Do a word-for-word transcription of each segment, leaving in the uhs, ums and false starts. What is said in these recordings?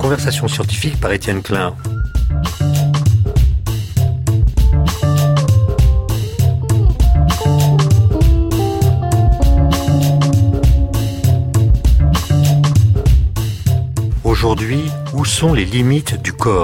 Conversation scientifique par Étienne Klein. Aujourd'hui, où sont les limites du corps ?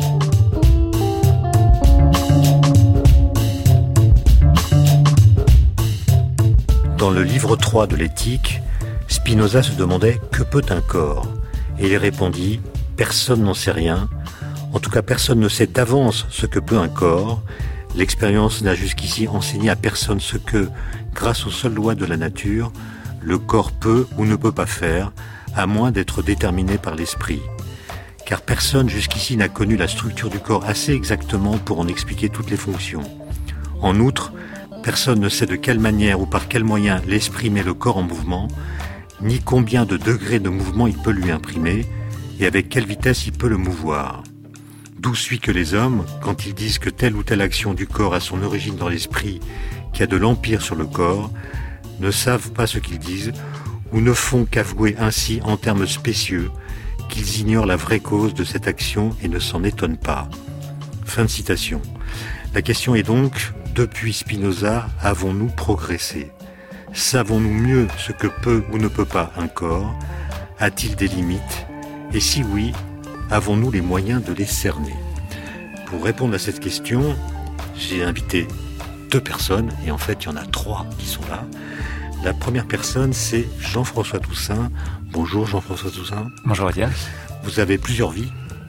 Dans le livre trois de l'éthique, Spinoza se demandait « Que peut un corps ?» Et il répondit « Personne n'en sait rien. En tout cas, personne ne sait d'avance ce que peut un corps. L'expérience n'a jusqu'ici enseigné à personne ce que, grâce aux seules lois de la nature, le corps peut ou ne peut pas faire, à moins d'être déterminé par l'esprit. Car personne jusqu'ici n'a connu la structure du corps assez exactement pour en expliquer toutes les fonctions. En outre, personne ne sait de quelle manière ou par quels moyens l'esprit met le corps en mouvement, ni combien de degrés de mouvement il peut lui imprimer, et avec quelle vitesse il peut le mouvoir. D'où suit que les hommes, quand ils disent que telle ou telle action du corps a son origine dans l'esprit, qui a de l'empire sur le corps, ne savent pas ce qu'ils disent, ou ne font qu'avouer ainsi en termes spécieux qu'ils ignorent la vraie cause de cette action et ne s'en étonnent pas. Fin de citation. La question est donc, depuis Spinoza, avons-nous progressé ? Savons-nous mieux ce que peut ou ne peut pas un corps ? A-t-il des limites ? Et si oui, avons-nous les moyens de les cerner ? Pour répondre à cette question, j'ai invité deux personnes, et en fait il y en a trois qui sont là. La première personne, c'est Jean-François Toussaint. Bonjour Jean-François Toussaint. Bonjour Étienne. Vous avez plusieurs vies.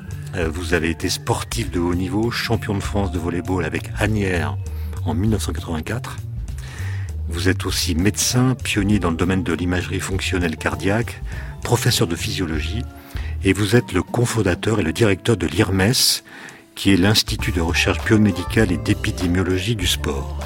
Vous avez été sportif de haut niveau, champion de France de volley-ball avec Asnières en dix-neuf cent quatre-vingt-quatre. Vous êtes aussi médecin, pionnier dans le domaine de l'imagerie fonctionnelle cardiaque, professeur de physiologie, et vous êtes le cofondateur et le directeur de l'I R M E S, qui est l'Institut de recherche biomédicale et d'épidémiologie du sport.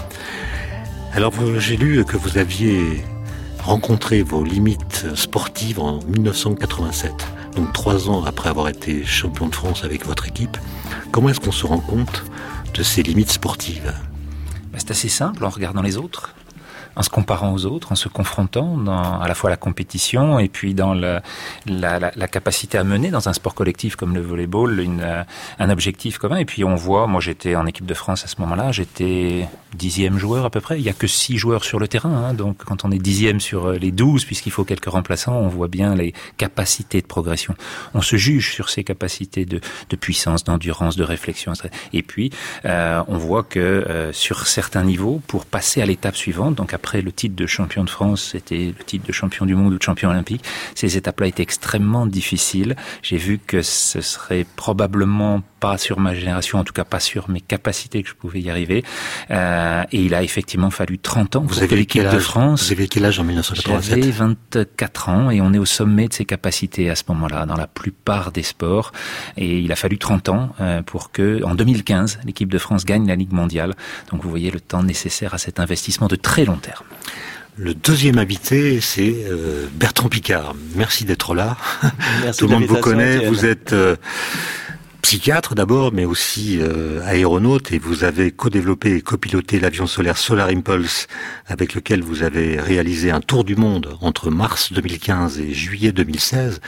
Alors, j'ai lu que vous aviez rencontré vos limites sportives en dix-neuf cent quatre-vingt-sept, donc trois ans après avoir été champion de France avec votre équipe. Comment est-ce qu'on se rend compte de ces limites sportives ? C'est assez simple, en regardant les autres, en se comparant aux autres, en se confrontant dans à la fois la compétition et puis dans le, la, la, la capacité à mener dans un sport collectif comme le volleyball une, un objectif commun. Et puis on voit, moi j'étais en équipe de France à ce moment-là, j'étais dixième joueur à peu près. Il n'y a que six joueurs sur le terrain, hein, donc quand on est dixième sur les douze, puisqu'il faut quelques remplaçants, on voit bien les capacités de progression. On se juge sur ces capacités de, de puissance, d'endurance, de réflexion. Et puis euh, on voit que euh, sur certains niveaux, pour passer à l'étape suivante, donc après Après le titre de champion de France, c'était le titre de champion du monde ou de champion olympique. Ces étapes-là étaient extrêmement difficiles. J'ai vu que ce serait probablement pas sur ma génération, en tout cas pas sur mes capacités que je pouvais y arriver. Euh, et il a effectivement fallu trente ans vous pour que l'équipe de France... Vous avez quel âge en dix-neuf cent quatre-vingt-sept ? J'avais vingt-quatre ans et on est au sommet de ses capacités à ce moment-là, dans la plupart des sports. Et il a fallu trente ans euh, pour que, en deux mille quinze, l'équipe de France gagne la Ligue mondiale. Donc vous voyez le temps nécessaire à cet investissement de très long terme. Le deuxième invité, c'est euh, Bertrand Piccard. Merci d'être là. Merci. Tout le monde vous connaît. Étienne. Vous êtes euh, psychiatre d'abord, mais aussi euh, aéronaute, et vous avez co-développé et copiloté l'avion solaire Solar Impulse, avec lequel vous avez réalisé un tour du monde entre mars deux mille quinze et juillet deux mille seize.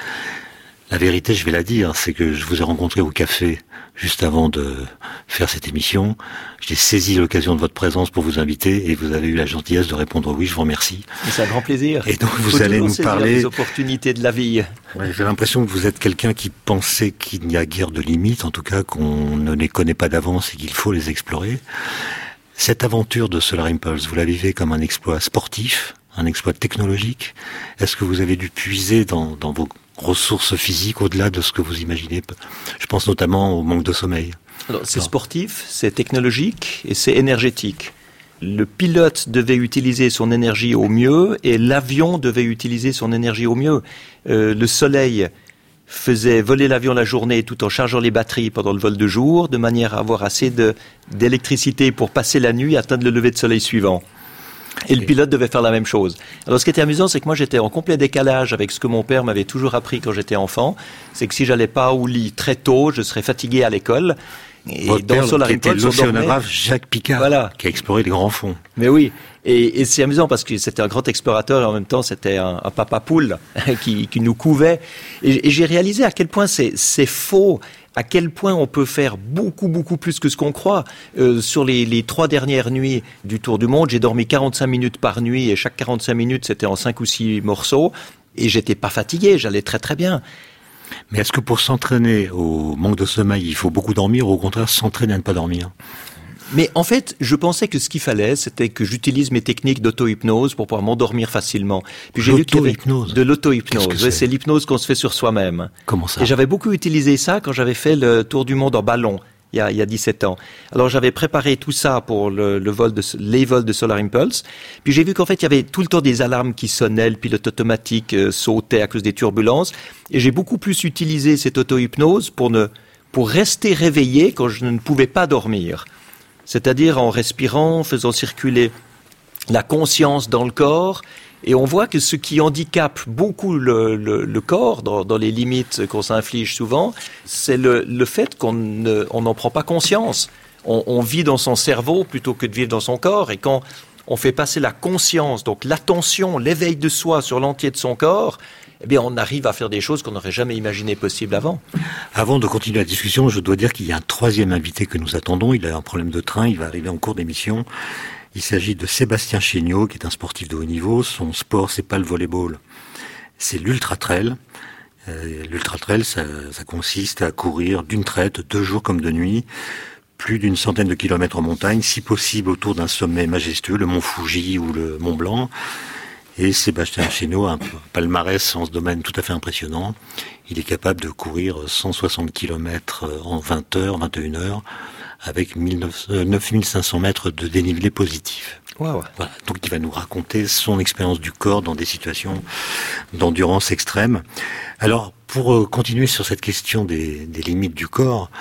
La vérité, je vais la dire, c'est que je vous ai rencontré au café juste avant de faire cette émission. J'ai saisi l'occasion de votre présence pour vous inviter et vous avez eu la gentillesse de répondre oui, je vous remercie. C'est un grand plaisir. Et donc vous Faut allez nous parler des opportunités de la vie. Ouais, j'ai l'impression que vous êtes quelqu'un qui pensait qu'il n'y a guère de limites, en tout cas qu'on ne les connaît pas d'avance et qu'il faut les explorer. Cette aventure de Solar Impulse, vous la vivez comme un exploit sportif, un exploit technologique. Est-ce que vous avez dû puiser dans, dans vos ressources physiques au-delà de ce que vous imaginez ? Je pense notamment au manque de sommeil. Alors, c'est sportif, c'est technologique et c'est énergétique. Le pilote devait utiliser son énergie au mieux et l'avion devait utiliser son énergie au mieux. Euh, le soleil faisait voler l'avion la journée tout en chargeant les batteries pendant le vol de jour, de manière à avoir assez de, d'électricité pour passer la nuit et atteindre le lever de soleil suivant. Et le pilote devait faire la même chose. Alors ce qui était amusant, c'est que moi j'étais en complet décalage avec ce que mon père m'avait toujours appris quand j'étais enfant. C'est que si j'allais pas au lit très tôt, je serais fatigué à l'école. Et Votre dans père, Solar qui était Impulse, on dormait. l'océanographe Jacques Picard, Voilà. qui a exploré les grands fonds. Mais oui, et, et c'est amusant parce que c'était un grand explorateur et en même temps c'était un, un papa poule qui, qui nous couvait. Et, et j'ai réalisé à quel point c'est, c'est faux, à quel point on peut faire beaucoup, beaucoup plus que ce qu'on croit. Euh, sur les, les trois dernières nuits du Tour du Monde, j'ai dormi quarante-cinq minutes par nuit et chaque quarante-cinq minutes c'était en cinq ou six morceaux et j'étais pas fatigué, j'allais très très bien. Mais est-ce que pour s'entraîner au manque de sommeil, il faut beaucoup dormir ou au contraire s'entraîner à ne pas dormir ? Mais en fait, je pensais que ce qu'il fallait, c'était que j'utilise mes techniques d'auto-hypnose pour pouvoir m'endormir facilement. Puis j'ai lu qu'il y avait L'auto-hypnose. de l'auto-hypnose. Qu'est-ce que Ouais, c'est c'est l'hypnose qu'on se fait sur soi-même. Comment ça ? Et j'avais beaucoup utilisé ça quand j'avais fait le tour du monde en ballon. Il y, a, il y a dix-sept ans. Alors j'avais préparé tout ça pour le, le vol de, les vols de Solar Impulse. Puis j'ai vu qu'en fait il y avait tout le temps des alarmes qui sonnaient, le pilote automatique euh, sautait à cause des turbulences. Et j'ai beaucoup plus utilisé cette auto-hypnose pour ne, pour rester réveillé quand je ne pouvais pas dormir. C'est-à-dire en respirant, en faisant circuler la conscience dans le corps. Et on voit que ce qui handicape beaucoup le, le, le corps, dans, dans les limites qu'on s'inflige souvent, c'est le, le fait qu'on ne, on n'en prend pas conscience. On, on vit dans son cerveau plutôt que de vivre dans son corps. Et quand on fait passer la conscience, donc l'attention, l'éveil de soi sur l'entier de son corps, eh bien, on arrive à faire des choses qu'on n'aurait jamais imaginées possibles avant. Avant de continuer la discussion, je dois dire qu'il y a un troisième invité que nous attendons. Il a un problème de train, il va arriver en cours d'émission. Il s'agit de Sébastien Chéniaud, qui est un sportif de haut niveau. Son sport, c'est pas le volleyball, c'est l'ultra-trail. Euh, l'ultra-trail, ça, ça consiste à courir d'une traite, deux jours comme de nuit, plus d'une centaine de kilomètres en montagne, si possible autour d'un sommet majestueux, le mont Fuji ou le mont Blanc. Et Sébastien Chéniaud a un palmarès en ce domaine tout à fait impressionnant. Il est capable de courir cent soixante kilomètres en vingt heures, vingt et une heures, avec neuf mille cinq cents mètres de dénivelé positif. Wow. Voilà. Donc il va nous raconter son expérience du corps dans des situations d'endurance extrême. Alors, pour continuer sur cette question des, des limites du corps,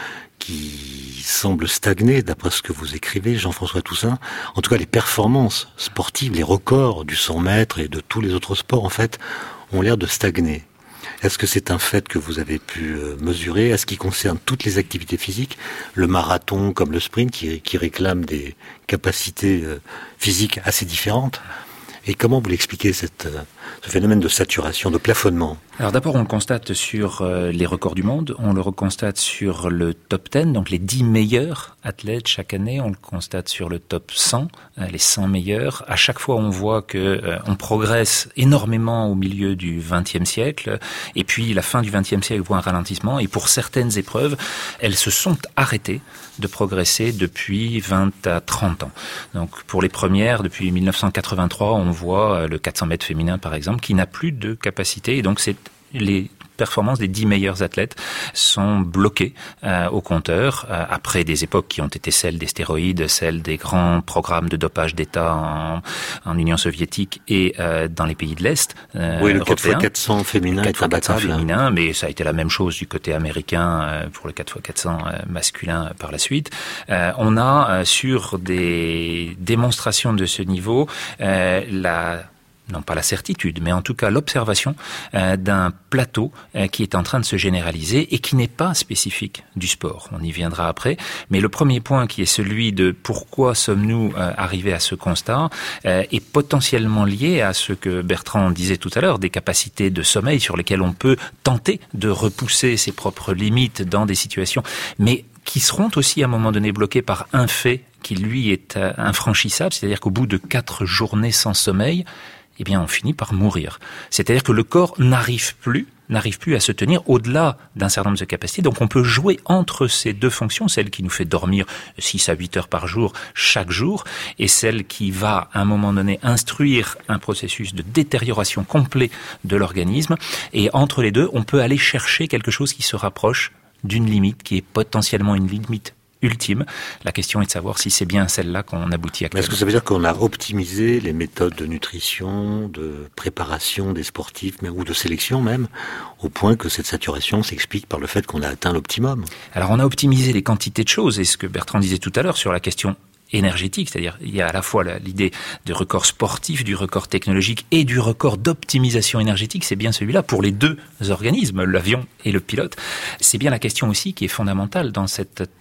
qui semble stagner, d'après ce que vous écrivez, Jean-François Toussaint. En tout cas, les performances sportives, les records du cent mètres et de tous les autres sports, en fait, ont l'air de stagner. Est-ce que c'est un fait que vous avez pu mesurer ? Est-ce qui concerne toutes les activités physiques, le marathon comme le sprint, qui, qui réclament des capacités physiques assez différentes ? Et comment vous l'expliquez, cette, ce phénomène de saturation, de plafonnement ? Alors d'abord, on le constate sur euh, les records du monde, on le constate sur le top dix, donc les dix meilleurs athlètes chaque année, on le constate sur le top cent, euh, les cent meilleurs. À chaque fois, on voit que euh, on progresse énormément au milieu du vingtième siècle, et puis la fin du vingtième siècle voit un ralentissement, et pour certaines épreuves, elles se sont arrêtées de progresser depuis vingt à trente ans. Donc pour les premières, depuis mille neuf cent quatre-vingt-trois, on voit le quatre cents mètres féminin par exemple, qui n'a plus de capacité, et donc c'est les performances des dix meilleurs athlètes sont bloquées euh, au compteur euh, après des époques qui ont été celles des stéroïdes, celles des grands programmes de dopage d'État en, en Union soviétique et euh, dans les pays de l'Est. Euh, oui, le quatre fois quatre cents féminin est imbattable. féminin, mais ça a été la même chose du côté américain euh, pour le quatre fois quatre cents euh, masculin par la suite. Euh, on a euh, sur des démonstrations de ce niveau euh, la non pas la certitude, mais en tout cas l'observation euh, d'un plateau euh, qui est en train de se généraliser et qui n'est pas spécifique du sport. On y viendra après. Mais le premier point qui est celui de pourquoi sommes-nous euh, arrivés à ce constat euh, est potentiellement lié à ce que Bertrand disait tout à l'heure, des capacités de sommeil sur lesquelles on peut tenter de repousser ses propres limites dans des situations, mais qui seront aussi à un moment donné bloqués par un fait qui lui est euh, infranchissable, c'est-à-dire qu'au bout de quatre journées sans sommeil, eh bien, on finit par mourir. C'est-à-dire que le corps n'arrive plus, n'arrive plus à se tenir au-delà d'un certain nombre de capacités. Donc, on peut jouer entre ces deux fonctions, celle qui nous fait dormir six à huit heures par jour, chaque jour, et celle qui va, à un moment donné, instruire un processus de détérioration complet de l'organisme. Et entre les deux, on peut aller chercher quelque chose qui se rapproche d'une limite qui est potentiellement une limite ultime. La question est de savoir si c'est bien celle-là qu'on aboutit actuellement. Est-ce que ça veut dire qu'on a optimisé les méthodes de nutrition, de préparation des sportifs, mais, ou de sélection même, au point que cette saturation s'explique par le fait qu'on a atteint l'optimum ? Alors on a optimisé les quantités de choses, et ce que Bertrand disait tout à l'heure sur la question énergétique, c'est-à-dire il y a à la fois l'idée du record sportif, du record technologique et du record d'optimisation énergétique, c'est bien celui-là pour les deux organismes, l'avion et le pilote. C'est bien la question aussi qui est fondamentale dans cette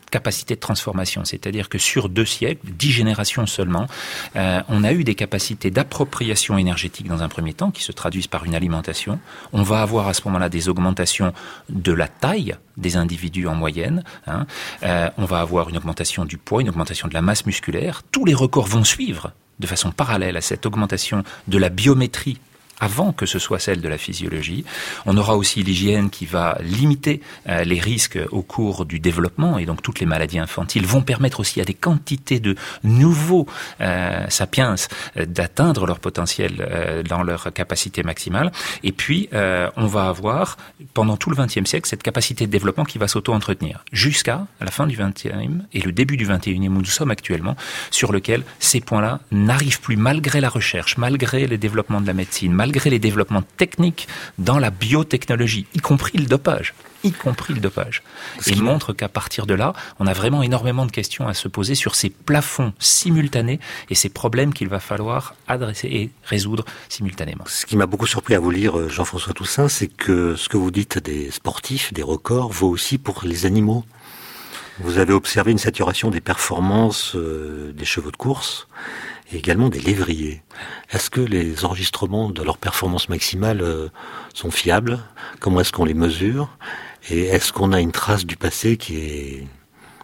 capacité de transformation. C'est-à-dire que sur deux siècles, dix générations seulement, euh, on a eu des capacités d'appropriation énergétique dans un premier temps qui se traduisent par une alimentation. On va avoir à ce moment-là des augmentations de la taille des individus en moyenne. Hein. Euh, on va avoir une augmentation du poids, une augmentation de la masse musculaire. Tous les records vont suivre de façon parallèle à cette augmentation de la biométrie avant que ce soit celle de la physiologie. On aura aussi l'hygiène qui va limiter euh, les risques au cours du développement, et donc toutes les maladies infantiles vont permettre aussi à des quantités de nouveaux euh, sapiens euh, d'atteindre leur potentiel euh, dans leur capacité maximale. Et puis, euh, on va avoir, pendant tout le vingtième siècle, cette capacité de développement qui va s'auto-entretenir, jusqu'à la fin du vingtième et le début du vingt et unième où nous sommes actuellement, sur lequel ces points-là n'arrivent plus, malgré la recherche, malgré les développements de la médecine, malgré malgré les développements techniques dans la biotechnologie, y compris le dopage, y compris le dopage. Et il montre qu'à partir de là, on a vraiment énormément de questions à se poser sur ces plafonds simultanés et ces problèmes qu'il va falloir adresser et résoudre simultanément. Ce qui m'a beaucoup surpris à vous lire, Jean-François Toussaint, c'est que ce que vous dites des sportifs, des records, vaut aussi pour les animaux. Vous avez observé une saturation des performances euh, des chevaux de course et également des lévriers. Est-ce que les enregistrements de leur performance maximale euh, sont fiables ? Comment est-ce qu'on les mesure ? Et est-ce qu'on a une trace du passé qui est crédible ?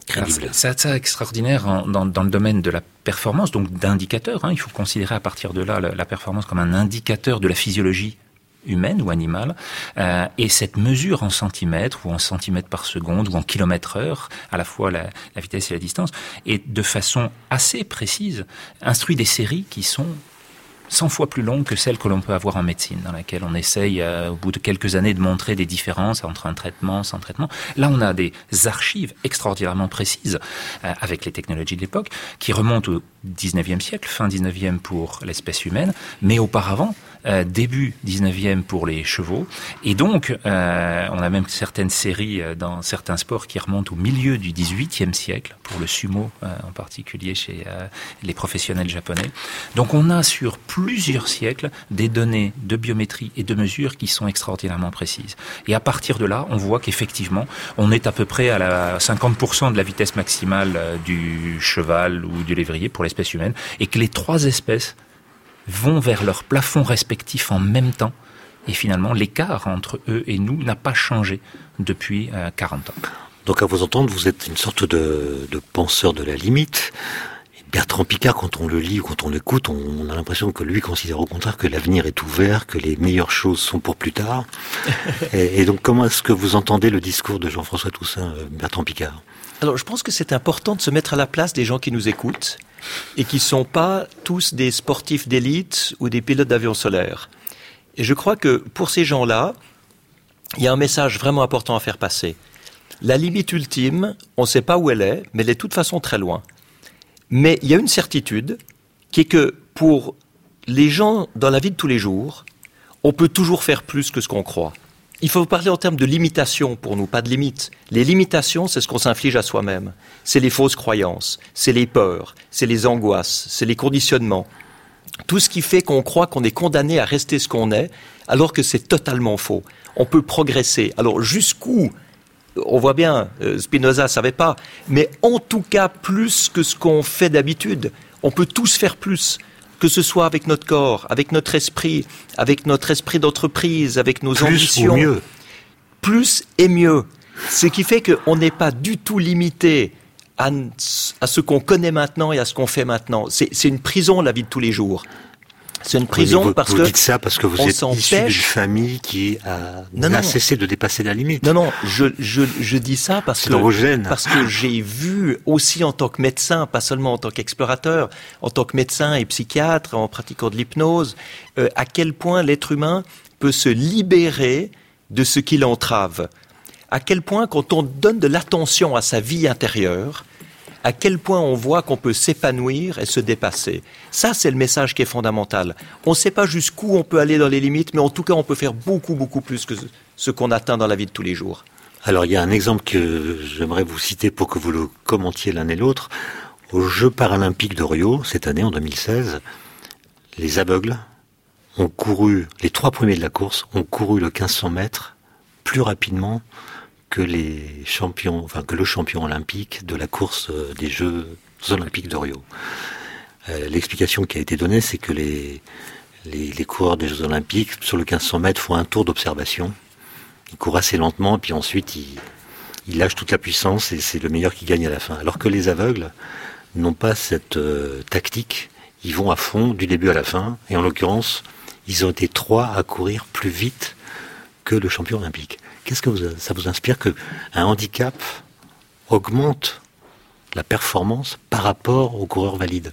C'est ça extraordinaire en, dans, dans le domaine de la performance, donc d'indicateurs. Hein, il faut considérer à partir de là la, la performance comme un indicateur de la physiologie humaine ou animale, euh, et cette mesure en centimètres ou en centimètres par seconde ou en kilomètres heure, à la fois la, la vitesse et la distance, et de façon assez précise, instruit des séries qui sont cent fois plus longues que celles que l'on peut avoir en médecine, dans laquelle on essaye, euh, au bout de quelques années, de montrer des différences entre un traitement, sans traitement. Là, on a des archives extraordinairement précises, euh, avec les technologies de l'époque, qui remontent au dix-neuvième siècle, fin dix-neuvième pour l'espèce humaine, mais auparavant, euh, début dix-neuvième pour les chevaux. Et donc, euh, on a même certaines séries euh, dans certains sports qui remontent au milieu du dix-huitième siècle, pour le sumo euh, en particulier chez euh, les professionnels japonais. Donc, on a sur plusieurs siècles des données de biométrie et de mesure qui sont extraordinairement précises. Et à partir de là, on voit qu'effectivement, on est à peu près à la cinquante pour cent de la vitesse maximale du cheval ou du lévrier pour l'espèce humaine, et que les trois espèces vont vers leur plafond respectif en même temps. Et finalement, l'écart entre eux et nous n'a pas changé depuis euh, quarante ans. Donc à vous entendre, vous êtes une sorte de, de penseur de la limite. Bertrand Piccard, quand on le lit ou quand on l'écoute, on a l'impression que lui considère au contraire que l'avenir est ouvert, que les meilleures choses sont pour plus tard. et, et donc comment est-ce que vous entendez le discours de Jean-François Toussaint, Bertrand Piccard ? Alors je pense que c'est important de se mettre à la place des gens qui nous écoutent et qui ne sont pas tous des sportifs d'élite ou des pilotes d'avions solaires. Et je crois que pour ces gens-là, il y a un message vraiment important à faire passer. La limite ultime, on ne sait pas où elle est, mais elle est de toute façon très loin. Mais il y a une certitude qui est que pour les gens dans la vie de tous les jours, on peut toujours faire plus que ce qu'on croit. Il faut parler en termes de limitation pour nous, pas de limites. Les limitations, c'est ce qu'on s'inflige à soi-même. C'est les fausses croyances, c'est les peurs, c'est les angoisses, c'est les conditionnements. Tout ce qui fait qu'on croit qu'on est condamné à rester ce qu'on est, alors que c'est totalement faux. On peut progresser. Alors jusqu'où ? On voit bien, Spinoza ne savait pas, mais en tout cas plus que ce qu'on fait d'habitude. On peut tous faire plus, que ce soit avec notre corps, avec notre esprit, avec notre esprit d'entreprise, avec nos plus ambitions. Ou mieux. Plus et mieux. Ce qui fait qu'on n'est pas du tout limité à, à ce qu'on connaît maintenant et à ce qu'on fait maintenant. C'est, c'est une prison, la vie de tous les jours. C'est une prison oui, vous, parce vous que dites ça parce que vous êtes issu d'une famille qui a, non, a non. cessé de dépasser la limite. Non, non, je, je, je dis ça parce c'est que, dans vos gènes. parce que j'ai vu aussi en tant que médecin, pas seulement en tant qu'explorateur, en tant que médecin et psychiatre, en pratiquant de l'hypnose, euh, à quel point l'être humain peut se libérer de ce qui l'entrave. À quel point, quand on donne de l'attention à sa vie intérieure, à quel point on voit qu'on peut s'épanouir et se dépasser. Ça, c'est le message qui est fondamental. On ne sait pas jusqu'où on peut aller dans les limites, mais en tout cas, on peut faire beaucoup, beaucoup plus que ce qu'on atteint dans la vie de tous les jours. Alors, il y a un exemple que j'aimerais vous citer pour que vous le commentiez l'un et l'autre. Aux Jeux paralympiques de Rio, cette année, en deux mille seize, les aveugles ont couru, les trois premiers de la course, ont couru le quinze cents mètres plus rapidement que les champions, enfin que le champion olympique de la course des Jeux olympiques de Rio. Euh, l'explication qui a été donnée, c'est que les, les, les coureurs des Jeux olympiques, sur le quinze cents mètres, font un tour d'observation. Ils courent assez lentement, puis ensuite ils, ils lâchent toute la puissance et c'est le meilleur qui gagne à la fin. Alors que les aveugles n'ont pas cette euh, tactique, ils vont à fond du début à la fin, et en l'occurrence, ils ont été trois à courir plus vite que le champion olympique. Qu'est-ce que vous, ça vous inspire qu'un handicap augmente la performance par rapport aux coureurs valides?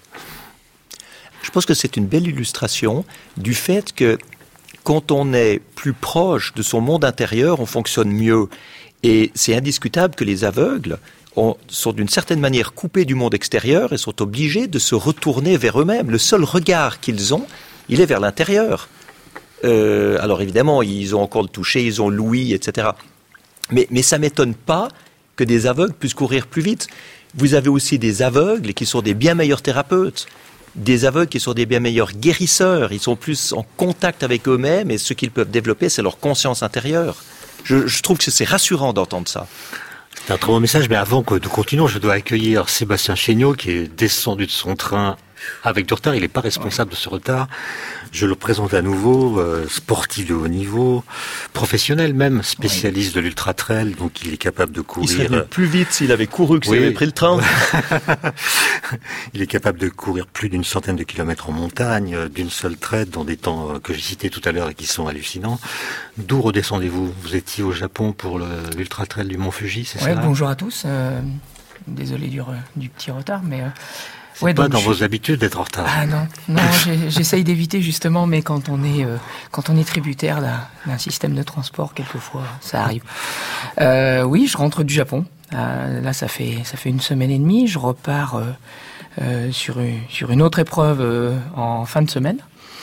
Je pense que c'est une belle illustration du fait que quand on est plus proche de son monde intérieur, on fonctionne mieux. Et c'est indiscutable que les aveugles ont, sont d'une certaine manière coupés du monde extérieur et sont obligés de se retourner vers eux-mêmes. Le seul regard qu'ils ont, il est vers l'intérieur. Euh, alors évidemment, ils ont encore le toucher, ils ont l'ouïe, et cetera. Mais, mais ça ne m'étonne pas que des aveugles puissent courir plus vite. Vous avez aussi des aveugles qui sont des bien meilleurs thérapeutes, des aveugles qui sont des bien meilleurs guérisseurs. Ils sont plus en contact avec eux-mêmes et ce qu'ils peuvent développer, c'est leur conscience intérieure. Je, je trouve que c'est rassurant d'entendre ça. C'est un très bon message, mais avant que nous continuons, je dois accueillir Sébastien Chéniaud qui est descendu de son train avec du retard. Il n'est pas responsable de ce retard. Je le présente à nouveau, euh, sportif de haut niveau, professionnel même, spécialiste oui. de l'ultra-trail, donc il est capable de courir... Il serait venu plus vite s'il avait couru que s'il oui. avait pris le train. Il est capable de courir plus d'une centaine de kilomètres en montagne, d'une seule traite, dans des temps que j'ai cités tout à l'heure et qui sont hallucinants. D'où redescendez-vous? Vous étiez au Japon pour le, l'ultra-trail du Mont Fuji, c'est ouais, ça? Bonjour à tous. Euh, désolé du, du petit retard, mais... Euh... C'est ouais, pas donc dans je... vos habitudes d'être en retard. Ah non, non j'essaye d'éviter justement, mais quand on est, euh, quand on est tributaire d'un, d'un système de transport, quelquefois, ça arrive. Euh, oui, je rentre du Japon. Euh, là, ça fait, ça fait une semaine et demie. Je repars euh, euh, sur, une, sur une autre épreuve euh, en fin de semaine,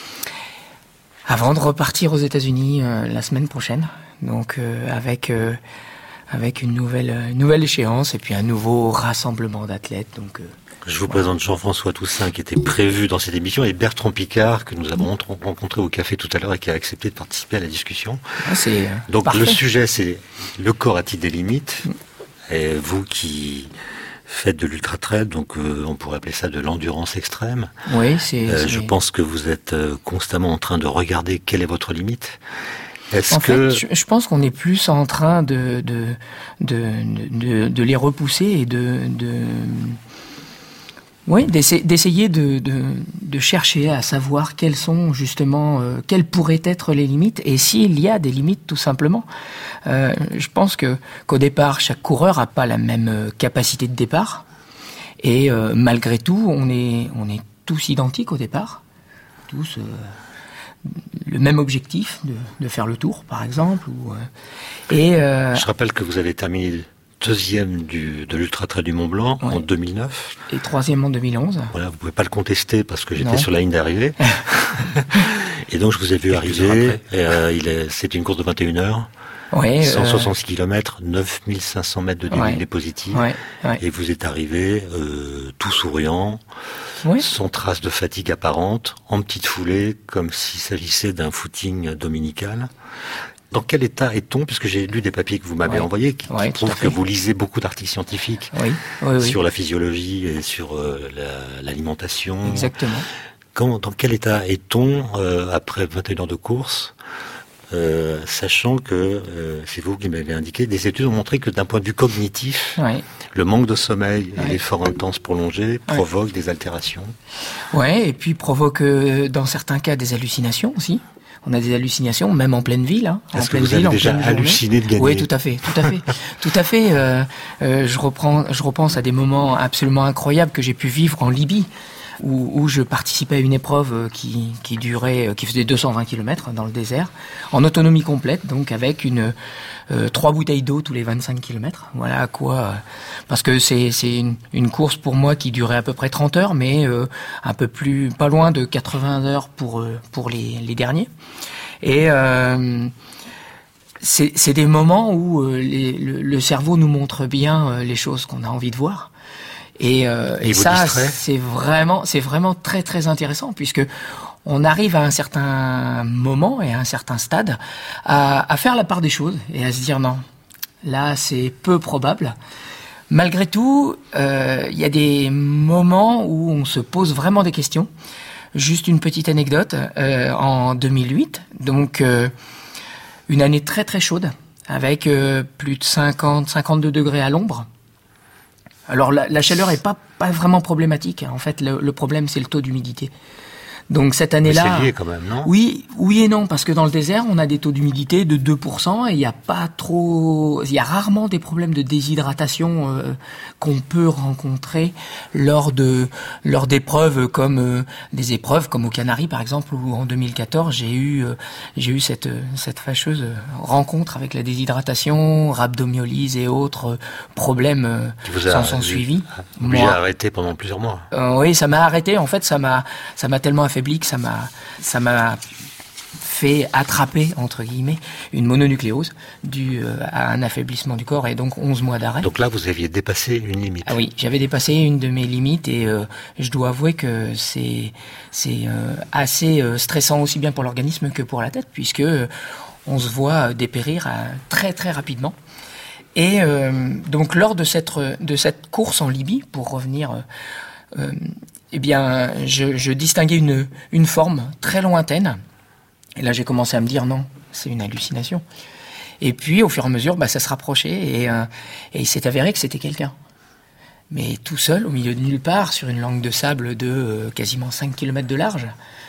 avant de repartir aux États-Unis euh, la semaine prochaine. Donc, euh, avec... Euh, avec une nouvelle, une nouvelle échéance et puis un nouveau rassemblement d'athlètes. Donc, euh, Je vous voilà. présente Jean-François Toussaint qui était prévu dans cette émission et Bertrand Piccard que nous avons rencontré au café tout à l'heure et qui a accepté de participer à la discussion. Ah, c'est euh, Donc parfait. Le sujet c'est le corps a-t-il des limites? Et vous qui faites de l'ultra-trail, donc euh, on pourrait appeler ça de l'endurance extrême. Oui, c'est, euh, c'est... Je pense que vous êtes euh, constamment en train de regarder quelle est votre limite. Est-ce en que... fait, je pense qu'on est plus en train de de de de, de les repousser et de de oui d'essayer, d'essayer de, de de chercher à savoir quelles sont justement euh, quelles pourraient être les limites et s'il y a des limites tout simplement. Euh, je pense que qu'au départ chaque coureur a pas la même capacité de départ et euh, malgré tout on est on est tous identiques au départ, tous. Euh, le même objectif de, de faire le tour, par exemple. Ou, euh, et euh, Je rappelle que vous avez terminé deuxième du, de l'Ultra-Trail du Mont-Blanc ouais. en deux mille neuf. Et troisième en deux mille onze. Voilà, vous pouvez pas le contester parce que j'étais non. sur la ligne d'arrivée. Et donc je vous ai vu arriver. Et, euh, il est, c'est une course de vingt et une heures. Ouais, cent soixante-six kilomètres, neuf mille cinq cents mètres de dénivelé ouais, positif. Ouais, ouais. Et vous êtes arrivé euh, tout souriant, ouais. sans trace de fatigue apparente, en petite foulée, comme s'il s'agissait d'un footing dominical. Dans quel état est-on, puisque j'ai lu des papiers que vous m'avez ouais. envoyés, qui, ouais, qui prouvent que vous lisez beaucoup d'articles scientifiques oui. Oui, oui. sur la physiologie et sur euh, la, l'alimentation. Exactement. Quand, dans quel état est-on euh, après vingt et une heures de course? Euh, sachant que, euh, c'est vous qui m'avez indiqué, des études ont montré que d'un point de vue cognitif, ouais. le manque de sommeil et ouais. l'effort intense prolongé provoquent ouais. des altérations. Ouais, et puis provoquent euh, dans certains cas des hallucinations aussi. On a des hallucinations, même en pleine ville. Hein, Est-ce en que pleine vous avez ville, déjà halluciné de gagner? Oui, tout à fait, tout à fait, tout à fait. Euh, euh, je reprends, je repense à des moments absolument incroyables que j'ai pu vivre en Libye. Où, où je participais à une épreuve qui, qui durait, qui faisait deux cent vingt kilomètres dans le désert, en autonomie complète, donc avec une euh, trois bouteilles d'eau tous les vingt-cinq kilomètres. Voilà à quoi, euh, parce que c'est c'est une, une course pour moi qui durait à peu près trente heures, mais euh, un peu plus, pas loin de quatre-vingts heures pour euh, pour les les derniers. Et euh, c'est c'est des moments où euh, les, le, le cerveau nous montre bien euh, les choses qu'on a envie de voir. Et, euh, et ça, c'est vraiment, c'est vraiment très très intéressant puisque on arrive à un certain moment et à un certain stade à, à faire la part des choses et à se dire non, Là, c'est peu probable. Malgré tout, euh, il y a des moments où on se pose vraiment des questions. Juste une petite anecdote, euh, en deux mille huit, donc euh, une année très très chaude, avec euh, plus de cinquante, cinquante-deux degrés à l'ombre. Alors la, la chaleur est pas, pas vraiment problématique. En fait, le, le problème, c'est le taux d'humidité. Donc cette année-là... Mais c'est lié quand même, non ? Oui, oui et non, parce que dans le désert, on a des taux d'humidité de deux pour cent et il n'y a pas trop... Il y a rarement des problèmes de déshydratation euh, qu'on peut rencontrer lors de lors d'épreuves comme euh, des épreuves comme aux Canaries par exemple, où en deux mille quatorze, j'ai eu euh, j'ai eu cette cette fâcheuse rencontre avec la déshydratation, rhabdomyolyse et autres euh, problèmes euh, qui vous a s'en sont suivis. Obligé à arrêter pendant plusieurs mois. Euh, oui, ça m'a arrêté. En fait, ça m'a ça m'a tellement affaibli que ça m'a ça m'a fait attraper entre guillemets une mononucléose due à un affaiblissement du corps et donc onze mois d'arrêt. Donc là, vous aviez dépassé une limite. Ah oui, j'avais dépassé une de mes limites et euh, je dois avouer que c'est c'est euh, assez euh, stressant aussi bien pour l'organisme que pour la tête puisque euh, on se voit dépérir euh, très très rapidement. Et euh, donc lors de cette de cette course en Libye, pour revenir euh, euh, eh bien, je, je distinguais une, une forme très lointaine. Et là, j'ai commencé à me dire non, c'est une hallucination. Et puis, au fur et à mesure, bah, ça se rapprochait et, euh, et il s'est avéré que c'était quelqu'un. Mais tout seul, au milieu de nulle part, sur une langue de sable de euh, quasiment cinq kilomètres de large.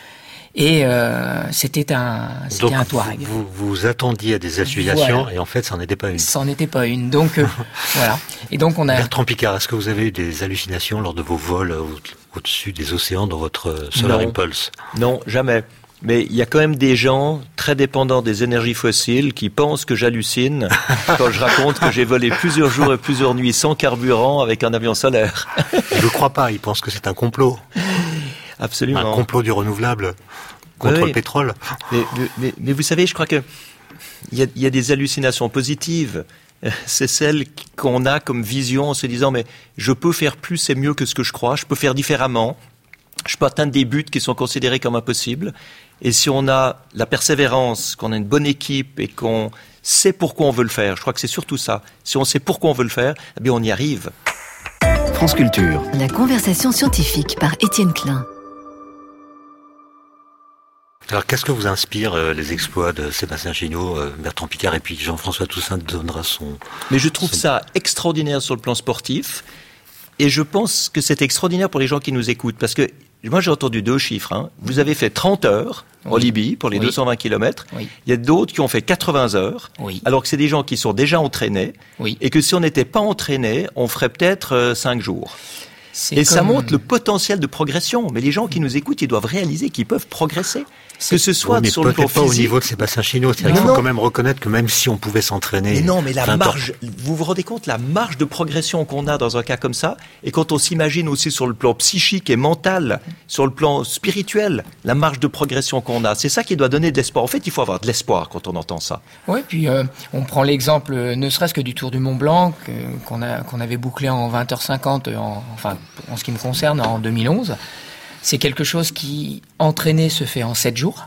Et euh, c'était un, c'était Donc, un Touareg. Vous, vous vous attendiez à des hallucinations voilà. Et en fait, ça n'en était pas une. Ça n'en était pas une. Donc euh, voilà. Et donc on a. Bertrand Piccard, est-ce que vous avez eu des hallucinations lors de vos vols au- au-dessus des océans dans votre Solar Non. Impulse ? Non, jamais. Mais il y a quand même des gens très dépendants des énergies fossiles qui pensent que j'hallucine quand je raconte que j'ai volé plusieurs jours et plusieurs nuits sans carburant avec un avion solaire. Je ne crois pas, ils pensent que c'est un complot. Absolument. Un complot du renouvelable contre Oui, oui. le pétrole. Mais, mais, mais vous savez, je crois que il y a, il y a des hallucinations positives. C'est celle qu'on a comme vision en se disant mais je peux faire plus et mieux que ce que je crois, je peux faire différemment, je peux atteindre des buts qui sont considérés comme impossibles. Et si on a la persévérance, qu'on a une bonne équipe et qu'on sait pourquoi on veut le faire, je crois que c'est surtout ça. Si on sait pourquoi on veut le faire, eh bien on y arrive. France Culture. La conversation scientifique par Étienne Klein. Alors, qu'est-ce que vous inspire euh, les exploits de Sébastien Ginaud, euh, Bertrand Piccard et puis Jean-François Toussaint donnera son... Mais je trouve son... ça extraordinaire sur le plan sportif. Et je pense que c'est extraordinaire pour les gens qui nous écoutent. Parce que moi, j'ai entendu deux chiffres. Hein. Vous avez fait trente heures en Oui. Libye pour les Oui. deux cent vingt kilomètres. Oui. Il y a d'autres qui ont fait quatre-vingts heures. Oui. Alors que c'est des gens qui sont déjà entraînés. Oui. Et que si on n'était pas entraîné, on ferait peut-être euh, cinq jours. C'est Et ça comme- montre le potentiel de progression. Mais les gens qui nous écoutent, ils doivent réaliser qu'ils peuvent progresser. Que ce soit Oui, mais sur le plan peut-être pas au physique. niveau de Sébastien Ginaud. C'est-à-dire qu'il Non. faut quand même reconnaître que même si on pouvait s'entraîner... Mais non, mais la vingt ans- marge, vous vous rendez compte la marge de progression qu'on a dans un cas comme ça, et quand on s'imagine aussi sur le plan psychique et mental, sur le plan spirituel, la marge de progression qu'on a, c'est ça qui doit donner de l'espoir. En fait, il faut avoir de l'espoir quand on entend ça. Oui, puis euh, on prend l'exemple, euh, ne serait-ce que du Tour du Mont Blanc, que- qu'on a qu'on avait bouclé en vingt heures cinquante, en, enfin en ce qui me concerne en deux mille onze. C'est quelque chose qui, entraîné, se fait en sept jours.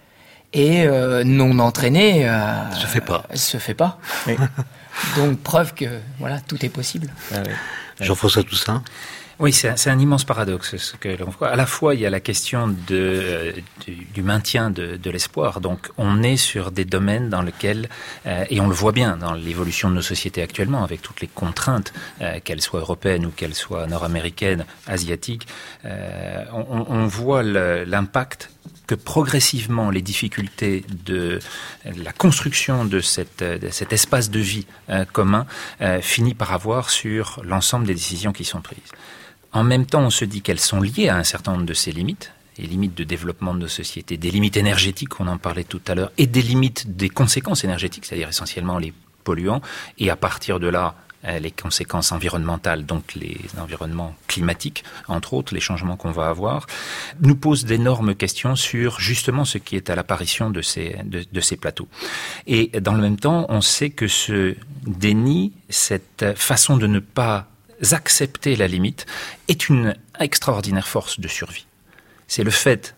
Et euh, non entraîné, euh, Se fait pas. Se fait pas. Oui. Donc preuve que voilà, tout est possible. Jean-François Toussaint. Oui, c'est un, c'est un immense paradoxe ce que l'on voit. À la fois, il y a la question de, euh, du, du maintien de, de l'espoir. Donc, on est sur des domaines dans lesquels, euh, et on le voit bien dans l'évolution de nos sociétés actuellement, avec toutes les contraintes, euh, qu'elles soient européennes ou qu'elles soient nord-américaines, asiatiques, euh, on, on voit le, l'impact que progressivement les difficultés de la construction de, cette, de cet espace de vie euh, commun euh, finit par avoir sur l'ensemble des décisions qui sont prises. En même temps, on se dit qu'elles sont liées à un certain nombre de ces limites, les limites de développement de nos sociétés, des limites énergétiques, on en parlait tout à l'heure, et des limites des conséquences énergétiques, c'est-à-dire essentiellement les polluants, et à partir de là, les conséquences environnementales, donc les environnements climatiques, entre autres, les changements qu'on va avoir, nous posent d'énormes questions sur justement ce qui est à l'apparition de ces, de, de ces plateaux. Et dans le même temps, on sait que ce déni, cette façon de ne pas accepter la limite, est une extraordinaire force de survie. C'est le fait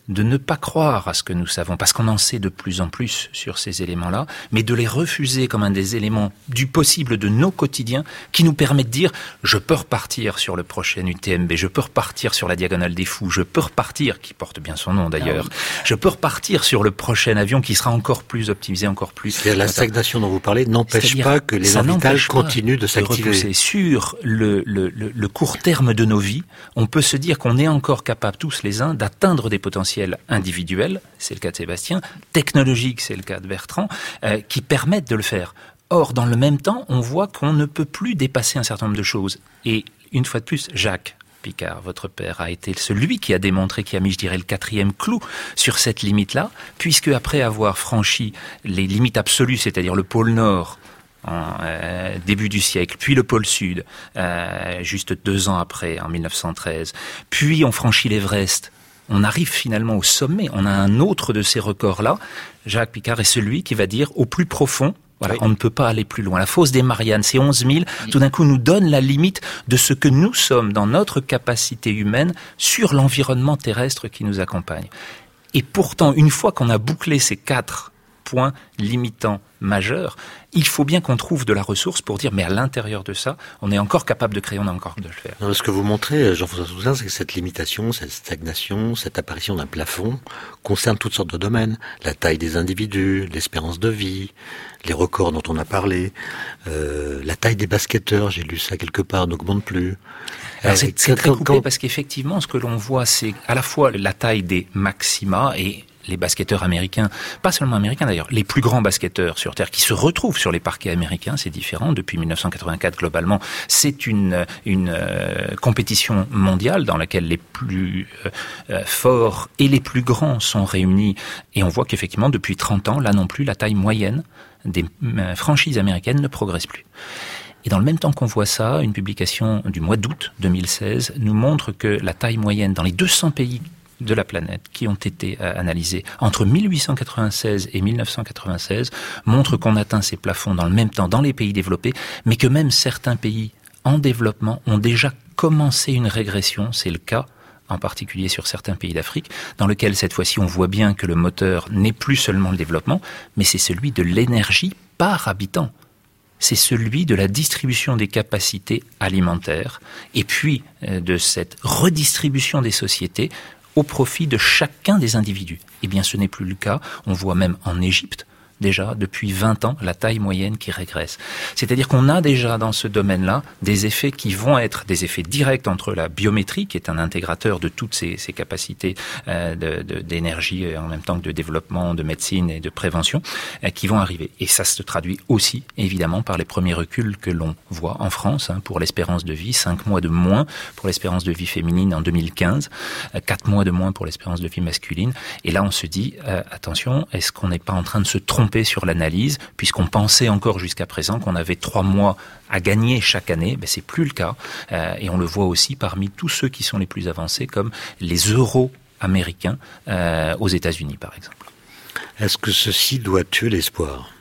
de ne pas croire à ce que nous savons, parce qu'on en sait de plus en plus sur ces éléments-là, mais de les refuser comme un des éléments du possible de nos quotidiens qui nous permet de dire « je peux repartir sur le prochain U T M B, je peux repartir sur la Diagonale des Fous, je peux repartir, qui porte bien son nom d'ailleurs, ah oui. je peux repartir sur le prochain avion qui sera encore plus optimisé, encore plus... » C'est-à-dire la stagnation dont vous parlez n'empêche pas que les orbitales continuent de s'activer. De sur le, le, le, le court terme de nos vies, on peut se dire qu'on est encore capable, tous les uns, d'atteindre des potentiels individuels, c'est le cas de Sébastien, technologiques, c'est le cas de Bertrand, euh, qui permettent de le faire. Or, dans le même temps, on voit qu'on ne peut plus dépasser un certain nombre de choses. Et une fois de plus, Jacques Piccard, votre père, a été celui qui a démontré, qui a mis, je dirais, le quatrième clou sur cette limite-là, puisque après avoir franchi les limites absolues, c'est-à-dire le pôle Nord, en euh, début du siècle, puis le pôle Sud, euh, juste deux ans après, en mille neuf cent treize, puis on franchit l'Everest, on arrive finalement au sommet, on a un autre de ces records-là. Jacques Piccard est celui qui va dire au plus profond, voilà, oui. on ne peut pas aller plus loin. La fosse des Mariannes, ces onze mille, tout d'un coup nous donne la limite de ce que nous sommes dans notre capacité humaine sur l'environnement terrestre qui nous accompagne. Et pourtant, une fois qu'on a bouclé ces quatre points limitants majeurs, il faut bien qu'on trouve de la ressource pour dire, mais à l'intérieur de ça, on est encore capable de créer, on a encore de le faire. Non, ce que vous montrez, Jean-François Toussaint, c'est que cette limitation, cette stagnation, cette apparition d'un plafond concerne toutes sortes de domaines. La taille des individus, l'espérance de vie, les records dont on a parlé, euh, la taille des basketteurs, j'ai lu ça quelque part, n'augmente plus. Alors c'est, c'est très coupé quand... parce qu'effectivement, ce que l'on voit, c'est à la fois la taille des maxima et les basketteurs américains, pas seulement américains d'ailleurs, les plus grands basketteurs sur Terre qui se retrouvent sur les parquets américains, c'est différent. Depuis mille neuf cent quatre-vingt-quatre, globalement, c'est une, une euh, compétition mondiale dans laquelle les plus euh, forts et les plus grands sont réunis. Et on voit qu'effectivement, depuis trente ans, là non plus, la taille moyenne des euh, franchises américaines ne progresse plus. Et dans le même temps qu'on voit ça, une publication du mois d'août deux mille seize nous montre que la taille moyenne dans les deux cents pays de la planète qui ont été euh, analysés entre mille huit cent quatre-vingt-seize et mille neuf cent quatre-vingt-seize montrent qu'on atteint ces plafonds dans le même temps dans les pays développés, mais que même certains pays en développement ont déjà commencé une régression. C'est le cas en particulier sur certains pays d'Afrique, dans lequel cette fois-ci on voit bien que le moteur n'est plus seulement le développement, mais c'est celui de l'énergie par habitant. C'est celui de la distribution des capacités alimentaires et puis euh, de cette redistribution des sociétés au profit de chacun des individus. Eh bien, ce n'est plus le cas. On voit même en Égypte, déjà, depuis vingt ans, la taille moyenne qui régresse. C'est-à-dire qu'on a déjà dans ce domaine-là des effets qui vont être des effets directs entre la biométrie, qui est un intégrateur de toutes ces, ces capacités euh, de, de, d'énergie, en même temps que de développement, de médecine et de prévention, euh, qui vont arriver. Et ça se traduit aussi, évidemment, par les premiers reculs que l'on voit en France, hein, pour l'espérance de vie, cinq mois de moins pour l'espérance de vie féminine en deux mille quinze, euh, quatre mois de moins pour l'espérance de vie masculine. Et là, on se dit, euh, attention, est-ce qu'on n'est pas en train de se tromper sur l'analyse, puisqu'on pensait encore jusqu'à présent qu'on avait trois mois à gagner chaque année? Ben, c'est plus le cas. Euh, et on le voit aussi parmi tous ceux qui sont les plus avancés, comme les euro-américains euh, aux États-Unis, par exemple. Est-ce que ceci doit tuer l'espoir?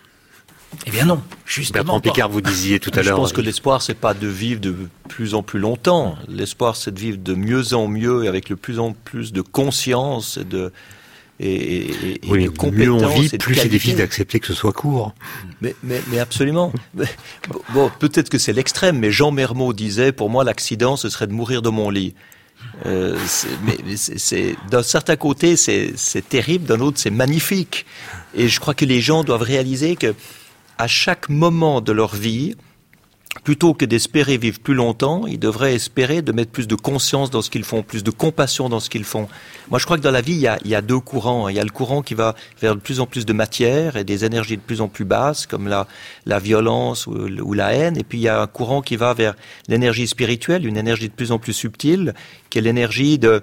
Eh bien non, justement. Bertrand Piccard, vous disiez tout à l'heure. Je pense que l'espoir, c'est pas de vivre de plus en plus longtemps. L'espoir, c'est de vivre de mieux en mieux, et avec de plus en plus de conscience et de Et, et, et oui, de compétences. Mieux on vit, et de plus c'est qualité. difficile d'accepter que ce soit court. Mais, mais, mais absolument. Bon, peut-être que c'est l'extrême, mais Jean Mermot disait, pour moi, l'accident, ce serait de mourir de mon lit. Euh, c'est, mais, mais c'est, c'est, d'un certain côté, c'est, c'est terrible, d'un autre, c'est magnifique. Et je crois que les gens doivent réaliser que, à chaque moment de leur vie, plutôt que d'espérer vivre plus longtemps, ils devraient espérer de mettre plus de conscience dans ce qu'ils font, plus de compassion dans ce qu'ils font. Moi, je crois que dans la vie, il y a, il y a deux courants. Il y a le courant qui va vers de plus en plus de matière et des énergies de plus en plus basses, comme la, la violence ou, ou la haine. Et puis, il y a un courant qui va vers l'énergie spirituelle, une énergie de plus en plus subtile, qui est l'énergie de,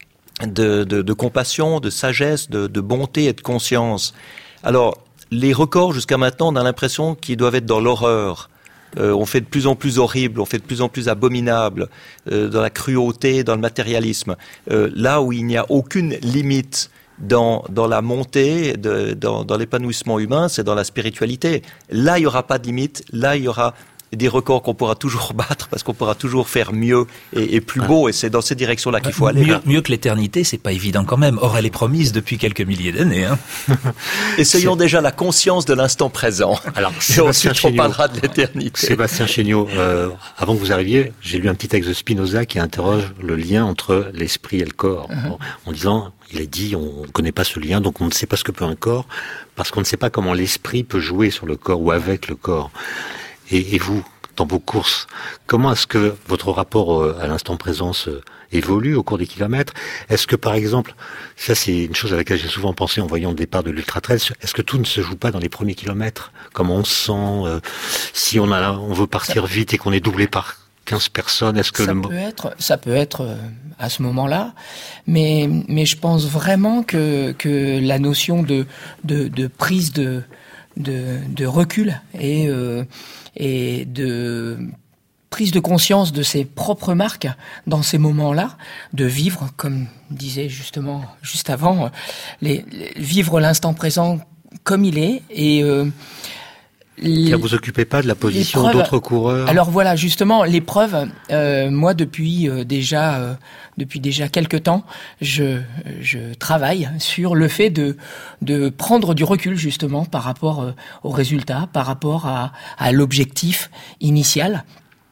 de, de, de compassion, de sagesse, de, de bonté et de conscience. Alors, les records, jusqu'à maintenant, on a l'impression qu'ils doivent être dans l'horreur. Euh, on fait de plus en plus horrible, on fait de plus en plus abominable, euh, dans la cruauté, dans le matérialisme. Euh, là où il n'y a aucune limite dans, dans la montée, de, dans, dans l'épanouissement humain, c'est dans la spiritualité. Là, il n'y aura pas de limite, là, il y aura des records qu'on pourra toujours battre parce qu'on pourra toujours faire mieux et, et plus beau, et c'est dans cette direction-là qu'il faut aller. Mieux, mieux que l'éternité, c'est pas évident quand même. Or, elle est promise depuis quelques milliers d'années. Hein. Essayons c'est... déjà la conscience de l'instant présent. Alors, et ensuite, on parlera de l'éternité. Sébastien Chéniaud, euh, avant que vous arriviez, j'ai lu un petit texte de Spinoza qui interroge le lien entre l'esprit et le corps, uh-huh. en, en disant, il a dit, on ne connaît pas ce lien, donc on ne sait pas ce que peut un corps, parce qu'on ne sait pas comment l'esprit peut jouer sur le corps ou avec le corps. Et, et vous, dans vos courses, comment est-ce que votre rapport à l'instant présent se évolue au cours des kilomètres? Est-ce que, par exemple, ça c'est une chose à laquelle j'ai souvent pensé en voyant le départ de l'ultra-trail, est-ce que tout ne se joue pas dans les premiers kilomètres? Comment on se sent euh, si on, a, on veut partir vite et qu'on est doublé par quinze personnes, est-ce que ça le... peut être, ça peut être euh, à ce moment-là, mais mais je pense vraiment que que la notion de de, de prise de de, de recul et euh, et de prise de conscience de ses propres marques dans ces moments-là, de vivre, comme disait justement juste avant, les, les vivre l'instant présent comme il est et euh, Ne vous occupez pas de la position d'autres coureurs? Alors voilà, justement, l'épreuve, euh, moi depuis euh, déjà euh, depuis déjà quelque temps, je je travaille sur le fait de de prendre du recul justement par rapport euh, aux résultats, par rapport à à l'objectif initial.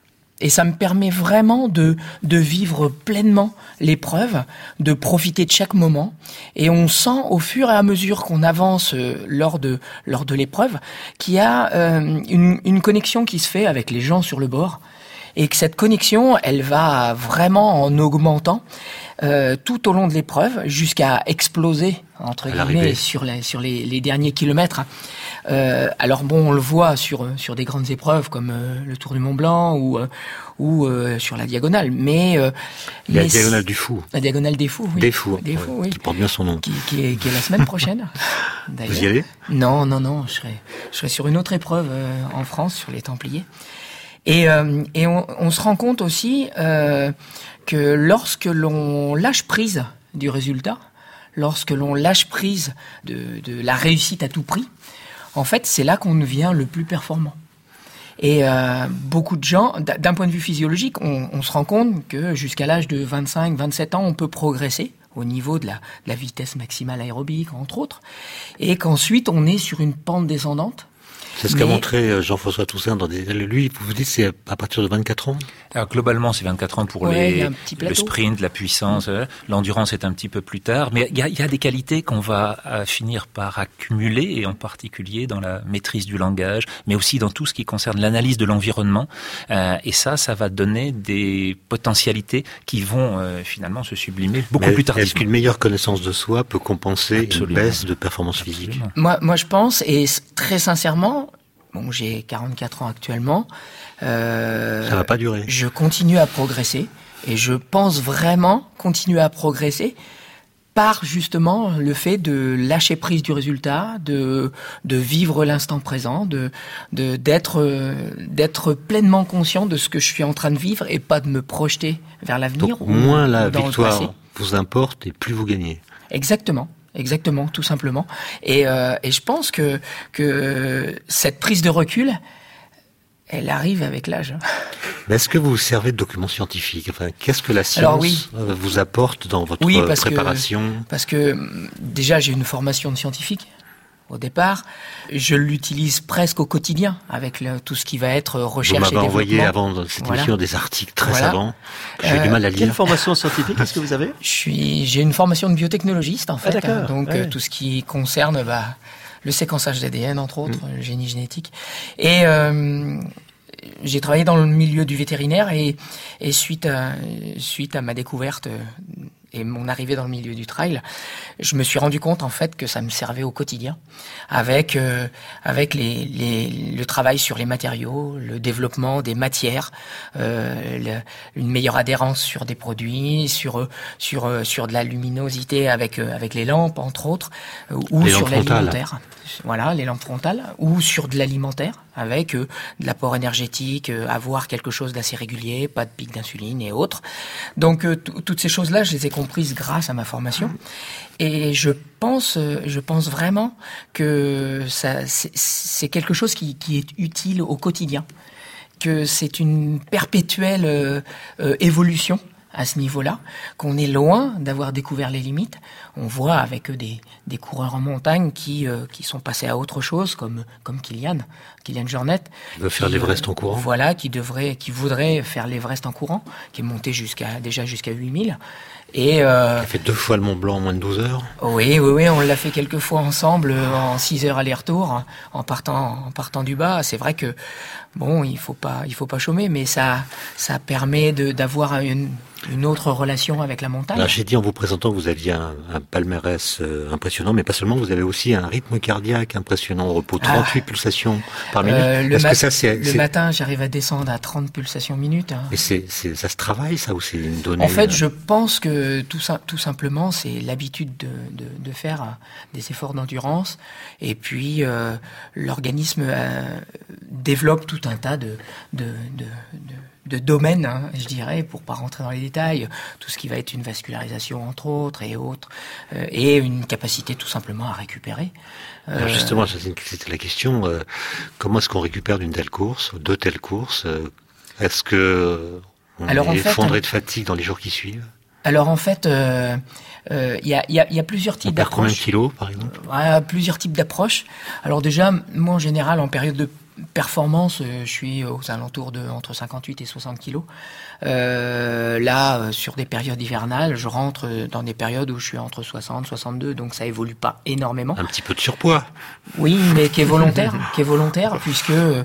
Et ça me permet vraiment de de vivre pleinement l'épreuve, de profiter de chaque moment. Et on sent au fur et à mesure qu'on avance euh, lors de lors de l'épreuve qu'il y a euh, une une connexion qui se fait avec les gens sur le bord, et que cette connexion, elle va vraiment en augmentant euh, tout au long de l'épreuve jusqu'à exploser entre guillemets sur les sur les, les derniers kilomètres. Euh, alors bon, on le voit sur sur des grandes épreuves comme euh, le Tour du Mont Blanc ou euh, ou euh, sur la diagonale, mais euh, la les, diagonale du fou, la diagonale des fous, oui. des fous, des fous, ouais, oui. qui porte bien son nom, qui, qui, est, qui est la semaine prochaine. Vous y allez? Non, non, non, je serai je serai sur une autre épreuve euh, en France sur les Templiers. Et, euh, et on, on se rend compte aussi euh, que lorsque l'on lâche prise du résultat, lorsque l'on lâche prise de, de la réussite à tout prix, en fait, c'est là qu'on devient le plus performant. Et euh, beaucoup de gens, d'un point de vue physiologique, on, on se rend compte que jusqu'à l'âge de vingt-cinq, vingt-sept ans, on peut progresser au niveau de la, de la vitesse maximale aérobique, entre autres, et qu'ensuite on est sur une pente descendante. C'est ce qu'a Mais... montré Jean-François Toussaint dans des... Lui, vous vous dites c'est à partir de vingt-quatre ans? Alors globalement, c'est vingt-quatre ans pour ouais, les, le sprint, la puissance, mmh. l'endurance est un petit peu plus tard. Mais il y a, y a des qualités qu'on va euh, finir par accumuler, et en particulier dans la maîtrise du langage, mais aussi dans tout ce qui concerne l'analyse de l'environnement. Euh, et ça, ça va donner des potentialités qui vont euh, finalement se sublimer beaucoup mais plus tardivement. Est-ce qu'une meilleure connaissance de soi peut compenser Absolument. Une baisse de performance physique? Absolument. Moi, moi, je pense, et très sincèrement, bon, j'ai quarante-quatre ans actuellement. Euh, ça va pas durer. Je continue à progresser, et je pense vraiment continuer à progresser par justement le fait de lâcher prise du résultat, de de vivre l'instant présent, de de d'être d'être pleinement conscient de ce que je suis en train de vivre et pas de me projeter vers l'avenir. Donc, moins la victoire vous importe et plus vous gagnez. Exactement. Exactement, tout simplement. Et, euh, et je pense que, que cette prise de recul, elle arrive avec l'âge. Mais est-ce que vous vous servez de documents scientifiques? Enfin, qu'est-ce que la science Alors, oui. vous apporte dans votre oui, parce préparation? que, parce que déjà, j'ai une formation de scientifique. Au départ, je l'utilise presque au quotidien avec le, tout ce qui va être recherche et développement. Vous m'avez envoyé avant dans cette voilà. émission des articles très voilà. savants. J'ai euh, du mal à lire. Quelle formation scientifique est-ce que vous avez? Je suis, j'ai une formation de biotechnologiste en fait. Ah, d'accord. Donc ouais. euh, tout ce qui concerne bah, le séquençage d'A D N entre autres, mmh. le génie génétique. Et euh, j'ai travaillé dans le milieu du vétérinaire et, et suite à suite à ma découverte et mon arrivée dans le milieu du trail, je me suis rendu compte en fait que ça me servait au quotidien, avec euh, avec les, les le travail sur les matériaux, le développement des matières, euh, le, une meilleure adhérence sur des produits, sur sur sur de la luminosité avec avec les lampes entre autres, ou les sur l'alimentaire. Voilà, les lampes frontales, ou sur de l'alimentaire avec euh, de l'apport énergétique, euh, avoir quelque chose d'assez régulier, pas de pic d'insuline et autres. Donc euh, t- toutes ces choses-là, je les ai comprises grâce à ma formation. Et je pense, je pense vraiment que ça, c'est, c'est quelque chose qui, qui est utile au quotidien. que c'est une perpétuelle euh, euh, évolution à ce niveau-là, qu'on est loin d'avoir découvert les limites. On voit avec des, des coureurs en montagne qui, euh, qui sont passés à autre chose, comme, comme Kilian, Kilian Jornet. Il veut faire l'Everest euh, en courant. Voilà, qui devrait, qui voudrait faire l'Everest en courant, qui est monté jusqu'à, déjà jusqu'à huit mille. Et euh, il a fait deux fois le Mont Blanc en moins de douze heures. Oui, oui, oui, on l'a fait quelques fois ensemble, en six heures aller-retour, en partant, en partant du bas. C'est vrai que, bon, il faut pas, il faut pas chômer, mais ça, ça permet de, d'avoir une, une autre relation avec la montagne. Alors, j'ai dit en vous présentant que vous aviez un, un palmarès euh, impressionnant, mais pas seulement, vous avez aussi un rythme cardiaque impressionnant au repos, trente-huit ah, pulsations par minute. Euh, le Est-ce mat- que ça, c'est, le c'est... matin, j'arrive à descendre à trente pulsations minute. Hein. Mais c'est, c'est, ça se travaille, ça, ou c'est une donnée? En fait, je pense que tout, tout simplement, c'est l'habitude de, de, de faire des efforts d'endurance, et puis euh, l'organisme euh, développe tout un tas de, de, de, de de domaines, hein, je dirais, pour pas rentrer dans les détails, tout ce qui va être une vascularisation entre autres et autres, euh, et une capacité tout simplement à récupérer. Euh, Alors justement, c'était la question, euh, comment est-ce qu'on récupère d'une telle course, de telles courses? Est-ce que on Alors, est en fait, effondré de fatigue dans les jours qui suivent? Alors en fait, il euh, euh, y, a, y, a, y a plusieurs types d'approches. On perd combien de kilos, par exemple? euh, Plusieurs types d'approches. Alors déjà, moi en général, en période de performance, euh, je suis aux alentours de entre cinquante-huit et soixante kilos. Euh, là, euh, sur des périodes hivernales, je rentre dans des périodes où je suis entre soixante, soixante-deux, donc ça évolue pas énormément. Un petit peu de surpoids. Oui, mais qui est volontaire, qui est volontaire, puisque euh,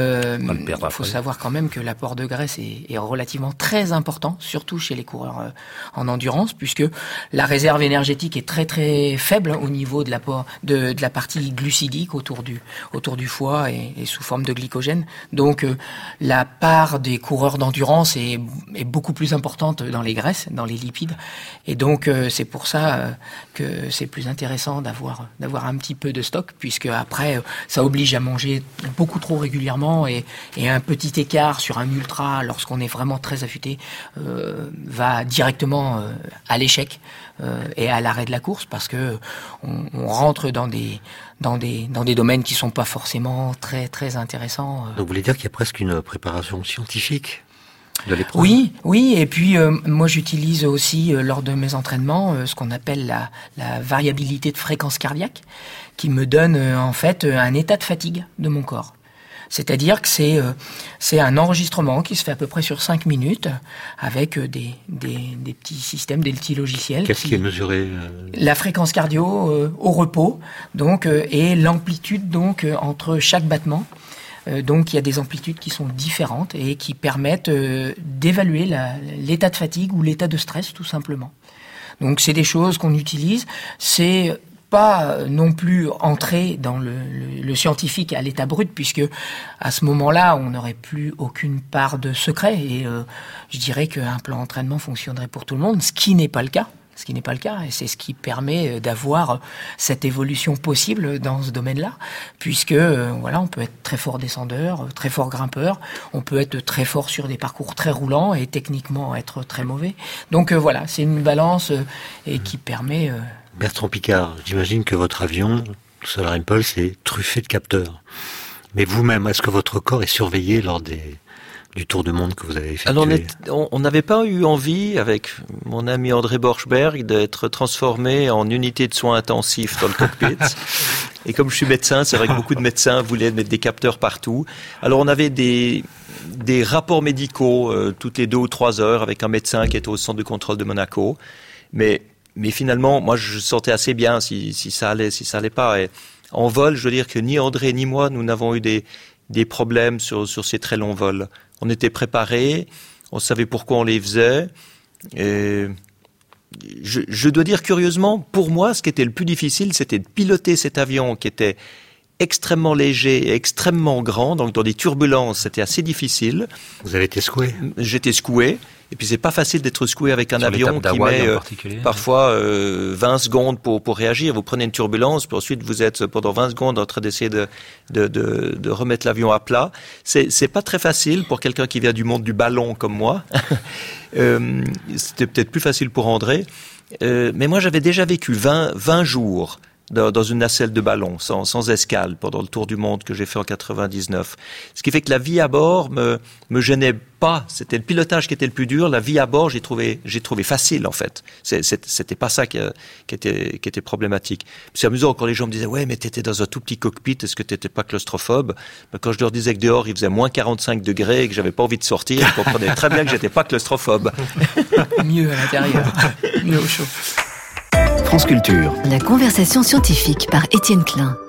il faut savoir quand même que l'apport de graisse est, est relativement très important, surtout chez les coureurs euh, en endurance, puisque la réserve énergétique est très très faible au niveau de l'apport de, de la partie glucidique autour du autour du foie et, et sous forme de glycogène. Donc euh, la part des coureurs d'endurance est, est beaucoup plus importante dans les graisses, dans les lipides, et donc euh, c'est pour ça euh, que c'est plus intéressant d'avoir d'avoir un petit peu de stock, puisque après ça oblige à manger beaucoup trop régulièrement, et, et un petit écart sur un ultra lorsqu'on est vraiment très affûté euh, va directement euh, à l'échec euh, et à l'arrêt de la course, parce que on, on rentre dans des dans des dans des domaines qui sont pas forcément très très intéressants. Donc vous voulez dire qu'il y a presque une préparation scientifique de l'épreuve? Oui, oui, et puis euh, moi j'utilise aussi euh, lors de mes entraînements euh, ce qu'on appelle la, la variabilité de fréquence cardiaque, qui me donne euh, en fait un état de fatigue de mon corps. C'est-à-dire que c'est euh, c'est un enregistrement qui se fait à peu près sur cinq minutes avec euh, des, des des petits systèmes, des petits logiciels. Qu'est-ce qui, qui est mesuré euh... La fréquence cardio euh, au repos, donc euh, et l'amplitude donc euh, entre chaque battement. Euh, donc il y a des amplitudes qui sont différentes et qui permettent euh, d'évaluer la, l'état de fatigue ou l'état de stress tout simplement. Donc c'est des choses qu'on utilise. C'est pas non plus entrer dans le, le, le scientifique à l'état brut, puisque à ce moment-là, on n'aurait plus aucune part de secret, et euh, je dirais qu'un plan d'entraînement fonctionnerait pour tout le monde, ce qui n'est pas le cas. Ce qui n'est pas le cas, et c'est ce qui permet d'avoir cette évolution possible dans ce domaine-là, puisque euh, voilà, on peut être très fort descendeur, très fort grimpeur, on peut être très fort sur des parcours très roulants et techniquement être très mauvais. Donc euh, voilà, c'est une balance euh, et qui permet... Euh, Bertrand Piccard, j'imagine que votre avion, Solar Impulse, est truffé de capteurs. Mais vous-même, est-ce que votre corps est surveillé lors des... du tour du monde que vous avez effectué? Alors on n'avait pas eu envie, avec mon ami André Borchberg, d'être transformé en unité de soins intensifs dans le cockpit. Et comme je suis médecin, c'est vrai que beaucoup de médecins voulaient mettre des capteurs partout. Alors on avait des, des rapports médicaux euh, toutes les deux ou trois heures avec un médecin qui était au centre de contrôle de Monaco. Mais, mais finalement, moi je sentais assez bien si, si ça allait, si ça allait pas. Et en vol, je veux dire que ni André ni moi, nous n'avons eu des, des problèmes sur, sur ces très longs vols. On était préparés, on savait pourquoi on les faisait. Et je, je dois dire curieusement, pour moi, ce qui était le plus difficile, c'était de piloter cet avion qui était extrêmement léger et extrêmement grand. Donc dans des turbulences, c'était assez difficile. Vous avez été secoué? J'étais secoué. Et puis c'est pas facile d'être secoué avec un Sur avion qui met euh, parfois euh, vingt secondes pour pour réagir. Vous prenez une turbulence, puis ensuite vous êtes pendant vingt secondes en train d'essayer de de de, de remettre l'avion à plat. C'est c'est pas très facile pour quelqu'un qui vient du monde du ballon comme moi. euh, c'était peut-être plus facile pour André. Euh, mais moi j'avais déjà vécu vingt jours dans, dans une nacelle de ballon, sans, sans escale, pendant le tour du monde que j'ai fait en quatre-vingt-dix-neuf. Ce qui fait que la vie à bord me, me gênait pas. C'était le pilotage qui était le plus dur. La vie à bord, j'ai trouvé, j'ai trouvé facile, en fait. C'est, c'est, c'était pas ça qui, qui était, qui était problématique. C'est amusant quand les gens me disaient, ouais, mais t'étais dans un tout petit cockpit, est-ce que t'étais pas claustrophobe? Ben, quand je leur disais que dehors, il faisait moins quarante-cinq degrés et que j'avais pas envie de sortir, ils comprenaient très bien que j'étais pas claustrophobe. Mieux à l'intérieur, mieux au chaud. France Culture. La conversation scientifique par Étienne Klein.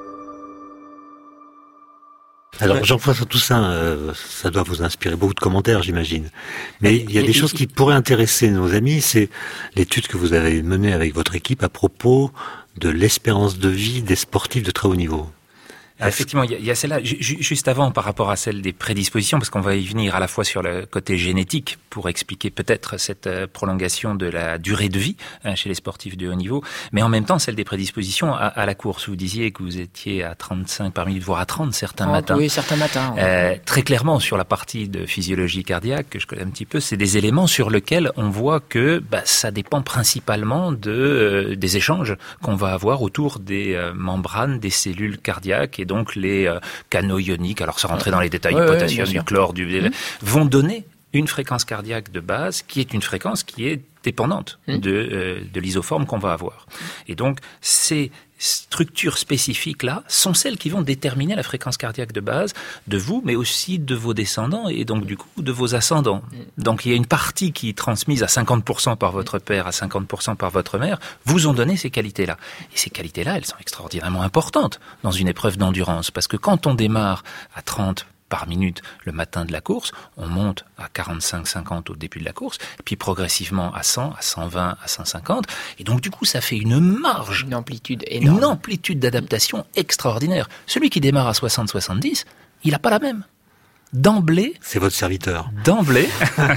Alors, Jean-François Toussaint, euh, ça doit vous inspirer beaucoup de commentaires, j'imagine. Mais il y a des choses qui pourraient intéresser nos amis. C'est l'étude que vous avez menée avec votre équipe à propos de l'espérance de vie des sportifs de très haut niveau. Effectivement, il y a, il y a celle-là, juste avant, par rapport à celle des prédispositions, parce qu'on va y venir à la fois sur le côté génétique, pour expliquer peut-être cette prolongation de la durée de vie hein, chez les sportifs de haut niveau, mais en même temps, celle des prédispositions à, à la course. Vous disiez que vous étiez à trente-cinq par minute, voire à trente certains oh, matins. Oui, certains matins. Ouais. Euh, très clairement, sur la partie de physiologie cardiaque, que je connais un petit peu, c'est des éléments sur lesquels on voit que bah, ça dépend principalement de, euh, des échanges qu'on va avoir autour des euh, membranes, des cellules cardiaques, et donc les euh, canaux ioniques, alors sans rentrer dans les détails ouais, du potassium, ouais, du chlore, du, mmh. vont donner une fréquence cardiaque de base qui est une fréquence qui est dépendante mmh. de, euh, de l'isoforme qu'on va avoir. Et donc, ces structures spécifiques-là sont celles qui vont déterminer la fréquence cardiaque de base de vous, mais aussi de vos descendants et donc du coup de vos ascendants. Donc il y a une partie qui est transmise à cinquante pour cent par votre père, à cinquante pour cent par votre mère, vous ont donné ces qualités-là. Et ces qualités-là, elles sont extraordinairement importantes dans une épreuve d'endurance, parce que quand on démarre à trente par minute le matin de la course, on monte à quarante-cinq cinquante au début de la course, puis progressivement à cent, à cent vingt, à cent cinquante, et donc du coup ça fait une marge, une amplitude énorme, une amplitude d'adaptation extraordinaire. Celui qui démarre à soixante soixante-dix, il n'a pas la même. D'emblée... C'est votre serviteur. D'emblée...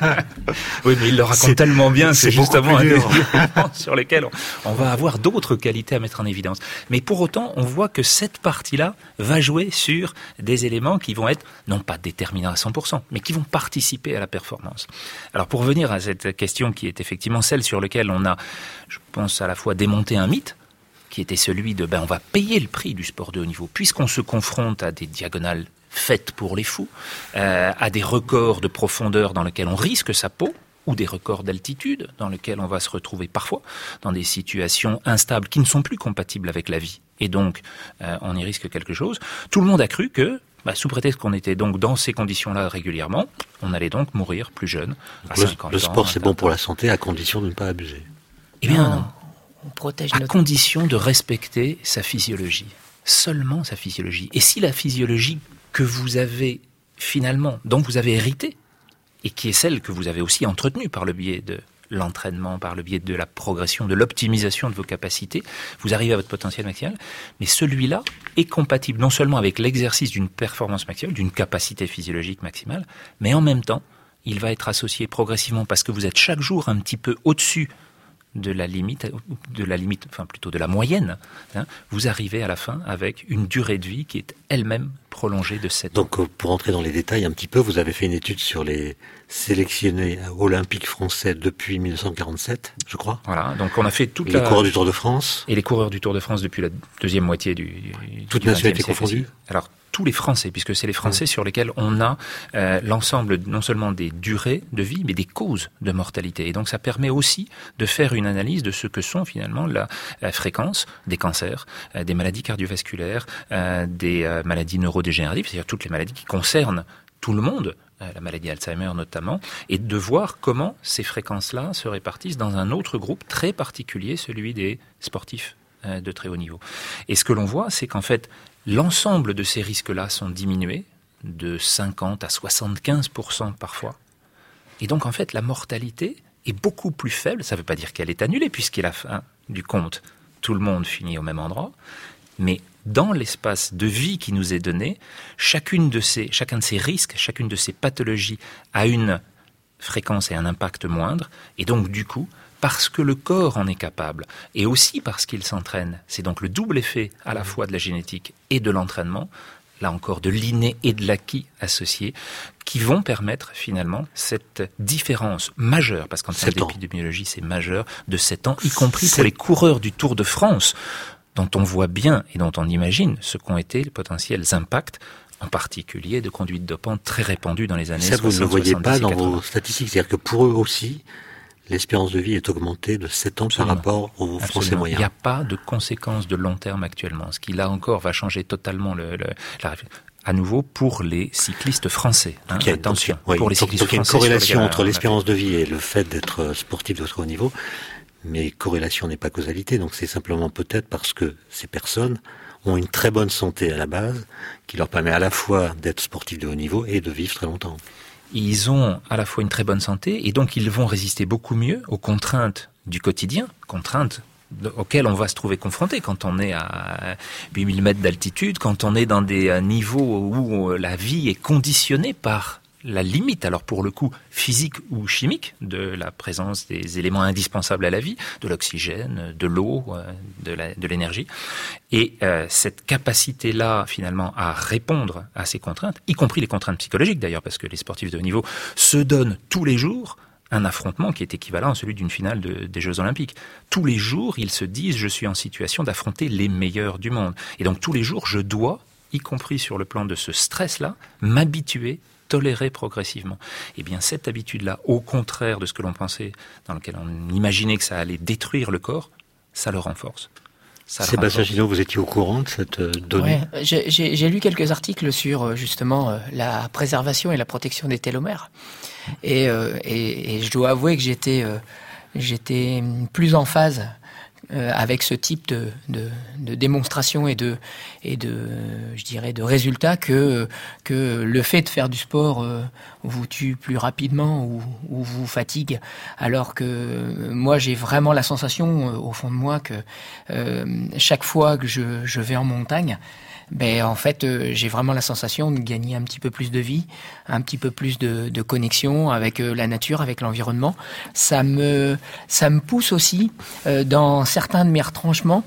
oui, mais il le raconte c'est, tellement bien, c'est, c'est justement un des éléments sur lesquels on, on va avoir d'autres qualités à mettre en évidence. Mais pour autant, on voit que cette partie-là va jouer sur des éléments qui vont être, non pas déterminants à cent pour cent, mais qui vont participer à la performance. Alors pour revenir à cette question qui est effectivement celle sur laquelle on a, je pense, à la fois démonté un mythe, qui était celui de, ben, on va payer le prix du sport de haut niveau, puisqu'on se confronte à des diagonales faites pour les fous, euh, à des records de profondeur dans lesquels on risque sa peau, ou des records d'altitude dans lesquels on va se retrouver parfois dans des situations instables qui ne sont plus compatibles avec la vie. Et donc, euh, on y risque quelque chose. Tout le monde a cru que, bah, sous prétexte qu'on était donc dans ces conditions-là régulièrement, on allait donc mourir plus jeune, à le, cinquante le ans. Le sport, c'est bon pour la santé, à condition de ne pas abuser. Eh bien, non. On protège à notre... condition de respecter sa physiologie. Seulement sa physiologie. Et si la physiologie que vous avez finalement, dont vous avez hérité, et qui est celle que vous avez aussi entretenue par le biais de l'entraînement, par le biais de la progression, de l'optimisation de vos capacités, vous arrivez à votre potentiel maximal, mais celui-là est compatible non seulement avec l'exercice d'une performance maximale, d'une capacité physiologique maximale, mais en même temps, il va être associé progressivement, parce que vous êtes chaque jour un petit peu au-dessus de la limite, de la limite, enfin plutôt de la moyenne, hein, vous arrivez à la fin avec une durée de vie qui est elle-même prolongée de sept ans. Donc, pour entrer dans les détails un petit peu, vous avez fait une étude sur les sélectionnés olympiques français depuis mille neuf cent quarante-sept, je crois. Voilà, donc on a fait toute et la... les coureurs du Tour de France. Et les coureurs du Tour de France depuis la deuxième moitié du, du Toutes nationalités confondues. Alors, tous les Français, puisque c'est les Français mmh. sur lesquels on a euh, l'ensemble non seulement des durées de vie, mais des causes de mortalité. Et donc ça permet aussi de faire une analyse de ce que sont finalement la, la fréquence des cancers, euh, des maladies cardiovasculaires, euh, des euh, maladies neurodégénératives, c'est-à-dire toutes les maladies qui concernent tout le monde, euh, la maladie Alzheimer notamment, et de voir comment ces fréquences-là se répartissent dans un autre groupe très particulier, celui des sportifs euh, de très haut niveau. Et ce que l'on voit, c'est qu'en fait, l'ensemble de ces risques-là sont diminués de cinquante à soixante-quinze pour cent parfois. Et donc, en fait, la mortalité est beaucoup plus faible. Ça ne veut pas dire qu'elle est annulée, puisqu'à la fin du compte, tout le monde finit au même endroit. Mais dans l'espace de vie qui nous est donné, chacune de ces, chacun de ces risques, chacune de ces pathologies a une fréquence et un impact moindre. Et donc, du coup, parce que le corps en est capable, et aussi parce qu'il s'entraîne. C'est donc le double effet à la fois de la génétique et de l'entraînement, là encore de l'inné et de l'acquis associés, qui vont permettre finalement cette différence majeure, parce qu'en termes d'épidémiologie c'est majeur, de sept ans, y compris pour les coureurs du Tour de France. dont on voit bien et dont on imagine ce qu'ont été les potentiels impacts, en particulier de conduite dopante très répandue dans les années soixante. Ça, vous ne le voyez pas dans quatre-vingts. vos statistiques. C'est-à-dire que pour eux aussi, l'espérance de vie est augmentée de sept ans Absolument. Par rapport aux Absolument. Français moyens. Il n'y a pas de conséquences de long terme actuellement. Ce qui, là encore, va changer totalement le, le, la à nouveau pour les cyclistes français. Hein, okay, attention, donc, oui, pour les donc, cyclistes donc, français. Il y a une corrélation entre l'espérance de vie et le fait d'être sportif de très haut niveau, mais corrélation n'est pas causalité, donc c'est simplement peut-être parce que ces personnes ont une très bonne santé à la base, qui leur permet à la fois d'être sportifs de haut niveau et de vivre très longtemps. Ils ont à la fois une très bonne santé, et donc ils vont résister beaucoup mieux aux contraintes du quotidien, contraintes auxquelles on va se trouver confronté quand on est à huit mille mètres d'altitude, quand on est dans des niveaux où la vie est conditionnée par la limite, alors pour le coup physique ou chimique, de la présence des éléments indispensables à la vie, de l'oxygène, de l'eau, de, la, de l'énergie. Et euh, cette capacité-là, finalement, à répondre à ces contraintes, y compris les contraintes psychologiques d'ailleurs, parce que les sportifs de haut niveau se donnent tous les jours un affrontement qui est équivalent à celui d'une finale de, des Jeux Olympiques. Tous les jours, ils se disent « je suis en situation d'affronter les meilleurs du monde ». Et donc tous les jours, je dois, y compris sur le plan de ce stress-là, m'habituer, tolérer progressivement. Eh bien, cette habitude-là, au contraire de ce que l'on pensait, dans lequel on imaginait que ça allait détruire le corps, ça le renforce. Ça Sébastien Ginaud, vous étiez au courant de cette donnée ? Ouais, j'ai, j'ai, j'ai lu quelques articles sur justement la préservation et la protection des télomères. Et, euh, et, et je dois avouer que j'étais, euh, j'étais plus en phase euh, avec ce type de, de, de démonstration et de, et de, je dirais, de résultats que, que le fait de faire du sport euh, vous tue plus rapidement ou, ou vous fatigue. Alors que moi, j'ai vraiment la sensation euh, au fond de moi que euh, chaque fois que je, je vais en montagne, ben en fait euh, j'ai vraiment la sensation de gagner un petit peu plus de vie, un petit peu plus de, de connexion avec euh, la nature, avec l'environnement. Ça me ça me pousse aussi euh, dans certains de mes retranchements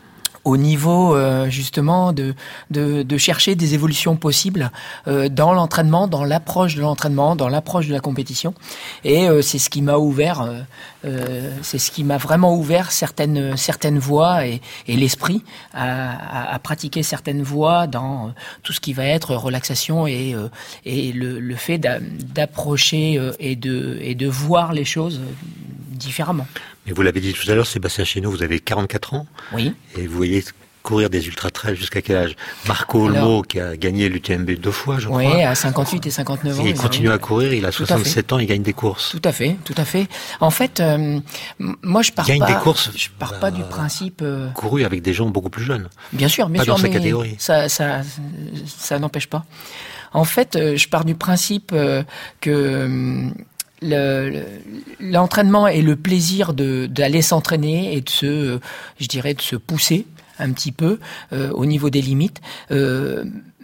au niveau euh, justement de, de de chercher des évolutions possibles euh, dans l'entraînement, dans l'approche de l'entraînement, dans l'approche de la compétition. Et euh, c'est ce qui m'a ouvert, euh, euh, c'est ce qui m'a vraiment ouvert certaines certaines voies et, et l'esprit à, à, à pratiquer certaines voies dans euh, tout ce qui va être relaxation et euh, et le, le fait d'a, d'approcher euh, et de et de voir les choses différemment. Mais vous l'avez dit tout à l'heure, Sébastien Ginaud, vous avez quarante-quatre ans. Oui. Et vous voyez courir des ultra-trails jusqu'à quel âge ? Marco Olmo, qui a gagné l'U T M B deux fois, je crois. Oui, à cinquante-huit et cinquanteneuf ans. Et il continue à courir, il a soixante-sept ans, il gagne des courses. Tout à fait, tout à fait. En fait, euh, moi je pars il gagne pas, des courses, je pars bah, pas du principe... Euh... couru avec des gens beaucoup plus jeunes. Bien sûr, bien pas sûr, dans mais sa catégorie. Ça, ça, ça n'empêche pas. En fait, je pars du principe euh, que... Le, le, l'entraînement et le plaisir de, d'aller s'entraîner et de se, je dirais, de se pousser un petit peu euh, au niveau des limites euh,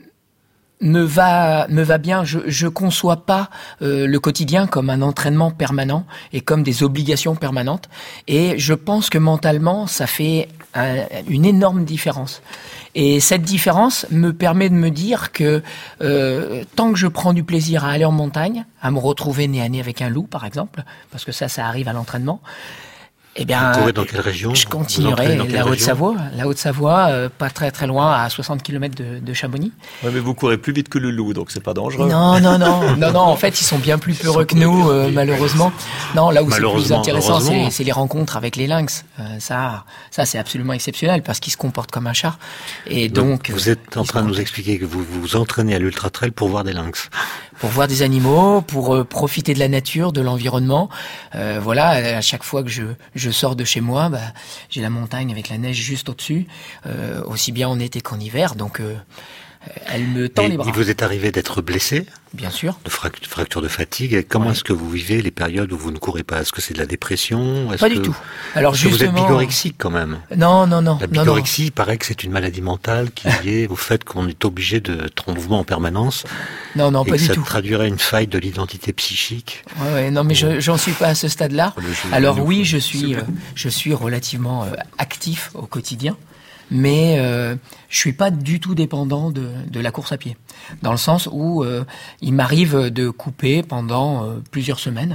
me va me va bien. Je je conçois pas euh, le quotidien comme un entraînement permanent et comme des obligations permanentes. Et je pense que mentalement, ça fait un, une énorme différence. Et cette différence me permet de me dire que euh, tant que je prends du plaisir à aller en montagne, à me retrouver nez à nez avec un loup, par exemple, parce que ça, ça arrive à l'entraînement, eh bien, vous courez dans quelle région ? Je continuerai la Haute-Savoie, la Haute-Savoie, euh, pas très très loin, à soixante kilomètres de, de Chamonix. Ouais, mais vous courez plus vite que le loup, donc c'est pas dangereux. Non, non, non, non, non. En fait, ils sont bien plus peureux que nous, euh, malheureusement. Non, là où c'est plus intéressant, c'est, c'est les rencontres avec les lynx. Euh, ça, ça, c'est absolument exceptionnel parce qu'ils se comportent comme un chat. Et donc, donc vous êtes en train de nous expliquer que vous vous entraînez à l'ultra trail pour voir des lynx. Pour voir des animaux, pour euh, profiter de la nature, de l'environnement. Euh, voilà, à chaque fois que je je sors de chez moi, bah, j'ai la montagne avec la neige juste au-dessus, euh, aussi bien en été qu'en hiver, donc euh, elle me tend et les bras. Il vous est arrivé d'être blessé ? Bien sûr. De fract- fracture de fatigue. Et comment ouais. est-ce que vous vivez les périodes où vous ne courez pas ? Est-ce que c'est de la dépression ? Est-ce Pas que... du tout. Alors Est-ce justement... que vous êtes bigorexique quand même ? Non, non, non. La bigorexie, il paraît que c'est une maladie mentale qui est liée au fait qu'on est obligé d'être en mouvement en permanence. Non, non, et pas que du ça tout. Ça traduirait une faille de l'identité psychique. Ouais, ouais, non, mais je, j'en suis pas à ce stade-là. Alors oui, je suis, euh, je suis relativement euh, actif au quotidien. Mais euh, je suis pas du tout dépendant de, de la course à pied, dans le sens où euh, il m'arrive de couper pendant euh, plusieurs semaines,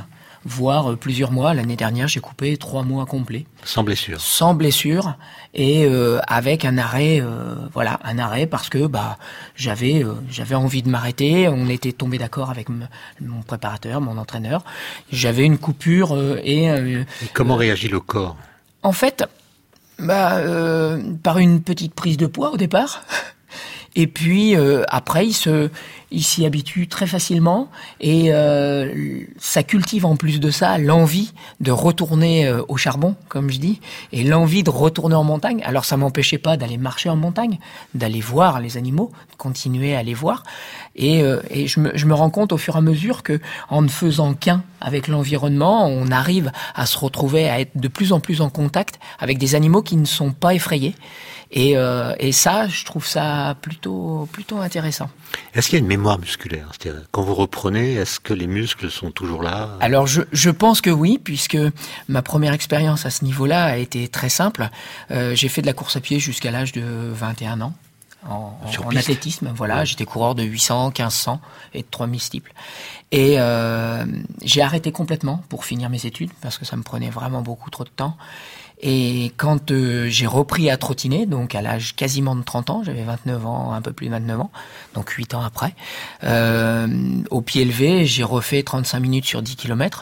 voire plusieurs mois. L'année dernière, j'ai coupé trois mois complets. Sans blessure. Sans blessure et euh, avec un arrêt, euh, voilà, un arrêt parce que bah j'avais euh, j'avais envie de m'arrêter. On était tombé d'accord avec m- mon préparateur, mon entraîneur. J'avais une coupure euh, et, euh, et comment euh, réagit le corps? En fait, bah euh, par une petite prise de poids au départ. Et puis euh, après, il se, il s'y habitue très facilement et euh, ça cultive en plus de ça l'envie de retourner euh, au charbon, comme je dis, et l'envie de retourner en montagne. Alors ça m'empêchait pas d'aller marcher en montagne, d'aller voir les animaux, de continuer à les voir. Et, euh, et je me, je me rends compte au fur et à mesure que en ne faisant qu'un avec l'environnement, on arrive à se retrouver à être de plus en plus en contact avec des animaux qui ne sont pas effrayés. Et, euh, et ça, je trouve ça plutôt plutôt intéressant. Est-ce qu'il y a une mémoire musculaire? C'est-à-dire, quand vous reprenez, est-ce que les muscles sont toujours là? Alors, je, je pense que oui, puisque ma première expérience à ce niveau-là a été très simple. Euh, j'ai fait de la course à pied jusqu'à l'âge de vingt et un ans. En, en athlétisme, voilà, ouais. J'étais coureur de huit cents, quinze cents et de trois mille steeples. Et euh, j'ai arrêté complètement pour finir mes études parce que ça me prenait vraiment beaucoup trop de temps. Et quand euh, j'ai repris à trottiner, donc à l'âge quasiment de trente ans, j'avais vingt-neuf ans, un peu plus de vingt-neuf ans, donc huit ans après, euh, au pied levé, j'ai refait trente-cinq minutes sur dix kilomètres.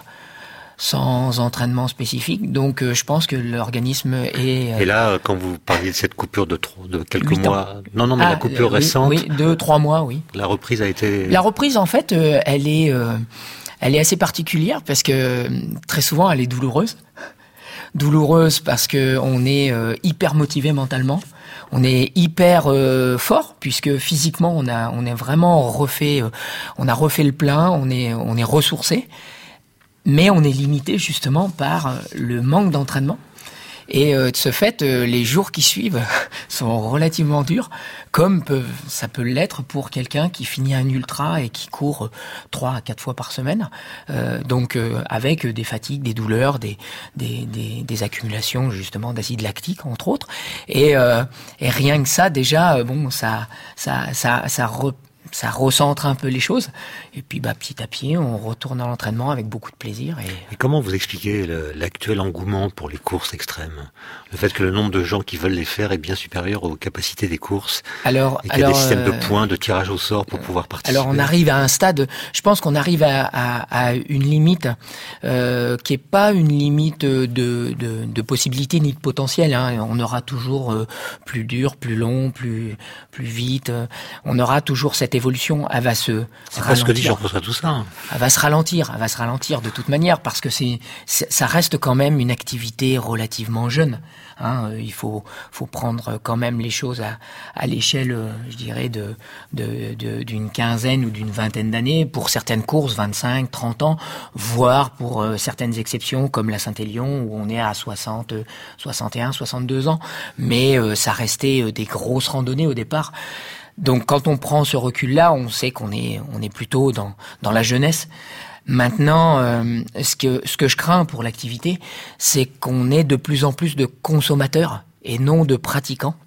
Sans entraînement spécifique, donc euh, je pense que l'organisme est... Euh, Et là, quand vous parliez de cette coupure de, trop, de quelques mois... Non, non, mais ah, la coupure oui, récente... Oui, deux, trois mois, oui. La reprise a été... La reprise, en fait, euh, elle est, euh, elle est assez particulière parce que très souvent, elle est douloureuse. Douloureuse parce que on est euh, hyper motivé mentalement. On est hyper euh, fort puisque physiquement, on a, on est vraiment refait, euh, on a refait le plein, on est, on est ressourcé. Mais on est limité justement par le manque d'entraînement. Et euh, de ce fait, euh, les jours qui suivent sont relativement durs, comme peuvent, ça peut l'être pour quelqu'un qui finit un ultra et qui court trois à quatre fois par semaine. Euh, donc euh, avec des fatigues, des douleurs, des, des, des, des accumulations justement d'acide lactique entre autres. Et, euh, et rien que ça, déjà, bon, ça, ça, ça, ça re, ça recentre un peu les choses. Et puis, bah, petit à petit, on retourne à l'entraînement avec beaucoup de plaisir. Et, et comment vous expliquez le, l'actuel engouement pour les courses extrêmes? Le fait que le nombre de gens qui veulent les faire est bien supérieur aux capacités des courses. Alors, et qu'il y a alors, des systèmes euh, de points, de tirage au sort pour pouvoir participer. Alors, on arrive à un stade, je pense qu'on arrive à, à, à une limite euh, qui est pas une limite de, de, de possibilité ni de potentiel. Hein. On aura toujours euh, plus dur, plus long, plus, plus vite. On aura toujours cette évolution. Elle va se C'est pas ce que dit Jean-François Toussaint. Elle va se ralentir, elle va se ralentir de toute manière parce que c'est, c'est ça reste quand même une activité relativement jeune. Hein, il faut, faut prendre quand même les choses à, à l'échelle, je dirais, de, de, de, d'une quinzaine ou d'une vingtaine d'années. Pour certaines courses, vingt-cinq, trente ans, voire pour euh, certaines exceptions comme la Saint-Élion où on est à soixante, soixante et un, soixante-deux ans. Mais euh, ça restait euh, des grosses randonnées au départ. Donc, quand on prend ce recul-là, on sait qu'on est, on est plutôt dans, dans la jeunesse. Maintenant, euh, ce que, ce que je crains pour l'activité, c'est qu'on ait de plus en plus de consommateurs et non de pratiquants.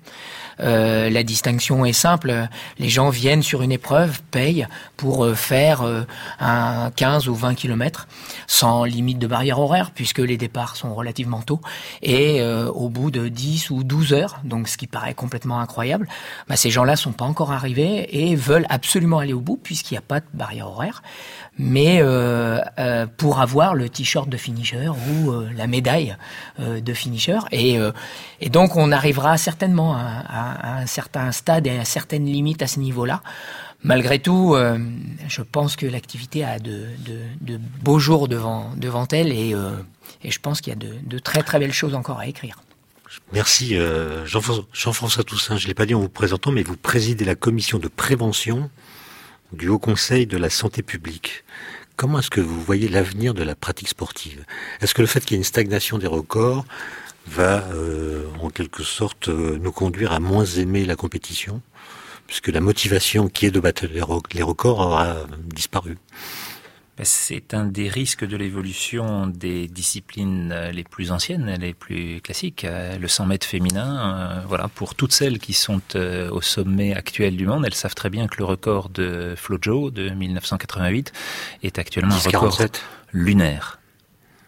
Euh, la distinction est simple. Les gens viennent sur une épreuve, payent pour euh, faire euh, un quinze ou vingt kilomètres sans limite de barrière horaire puisque les départs sont relativement tôt et euh, au bout de dix ou douze heures, donc ce qui paraît complètement incroyable, bah, ces gens-là sont pas encore arrivés et veulent absolument aller au bout puisqu'il n'y a pas de barrière horaire. Mais euh, euh, pour avoir le t-shirt de finisher ou euh, la médaille euh, de finisher et, euh, et donc on arrivera certainement à, à à un certain stade et à certaines limites à ce niveau-là. Malgré tout, euh, je pense que l'activité a de, de, de beaux jours devant, devant elle et, euh, et je pense qu'il y a de, de très très belles choses encore à écrire. Merci euh, Jean-François, Jean-François Toussaint. Je ne l'ai pas dit en vous présentant, mais vous présidez la commission de prévention du Haut Conseil de la santé publique. Comment est-ce que vous voyez l'avenir de la pratique sportive? Est-ce que le fait qu'il y ait une stagnation des records va euh, en quelque sorte euh, nous conduire à moins aimer la compétition, puisque la motivation qui est de battre les, rec- les records aura disparu? C'est un des risques de l'évolution des disciplines les plus anciennes, les plus classiques. Le cent mètres féminin, euh, voilà, pour toutes celles qui sont euh, au sommet actuel du monde, elles savent très bien que le record de Flojo de mille neuf cent quatre-vingt-huit est actuellement un record lunaire.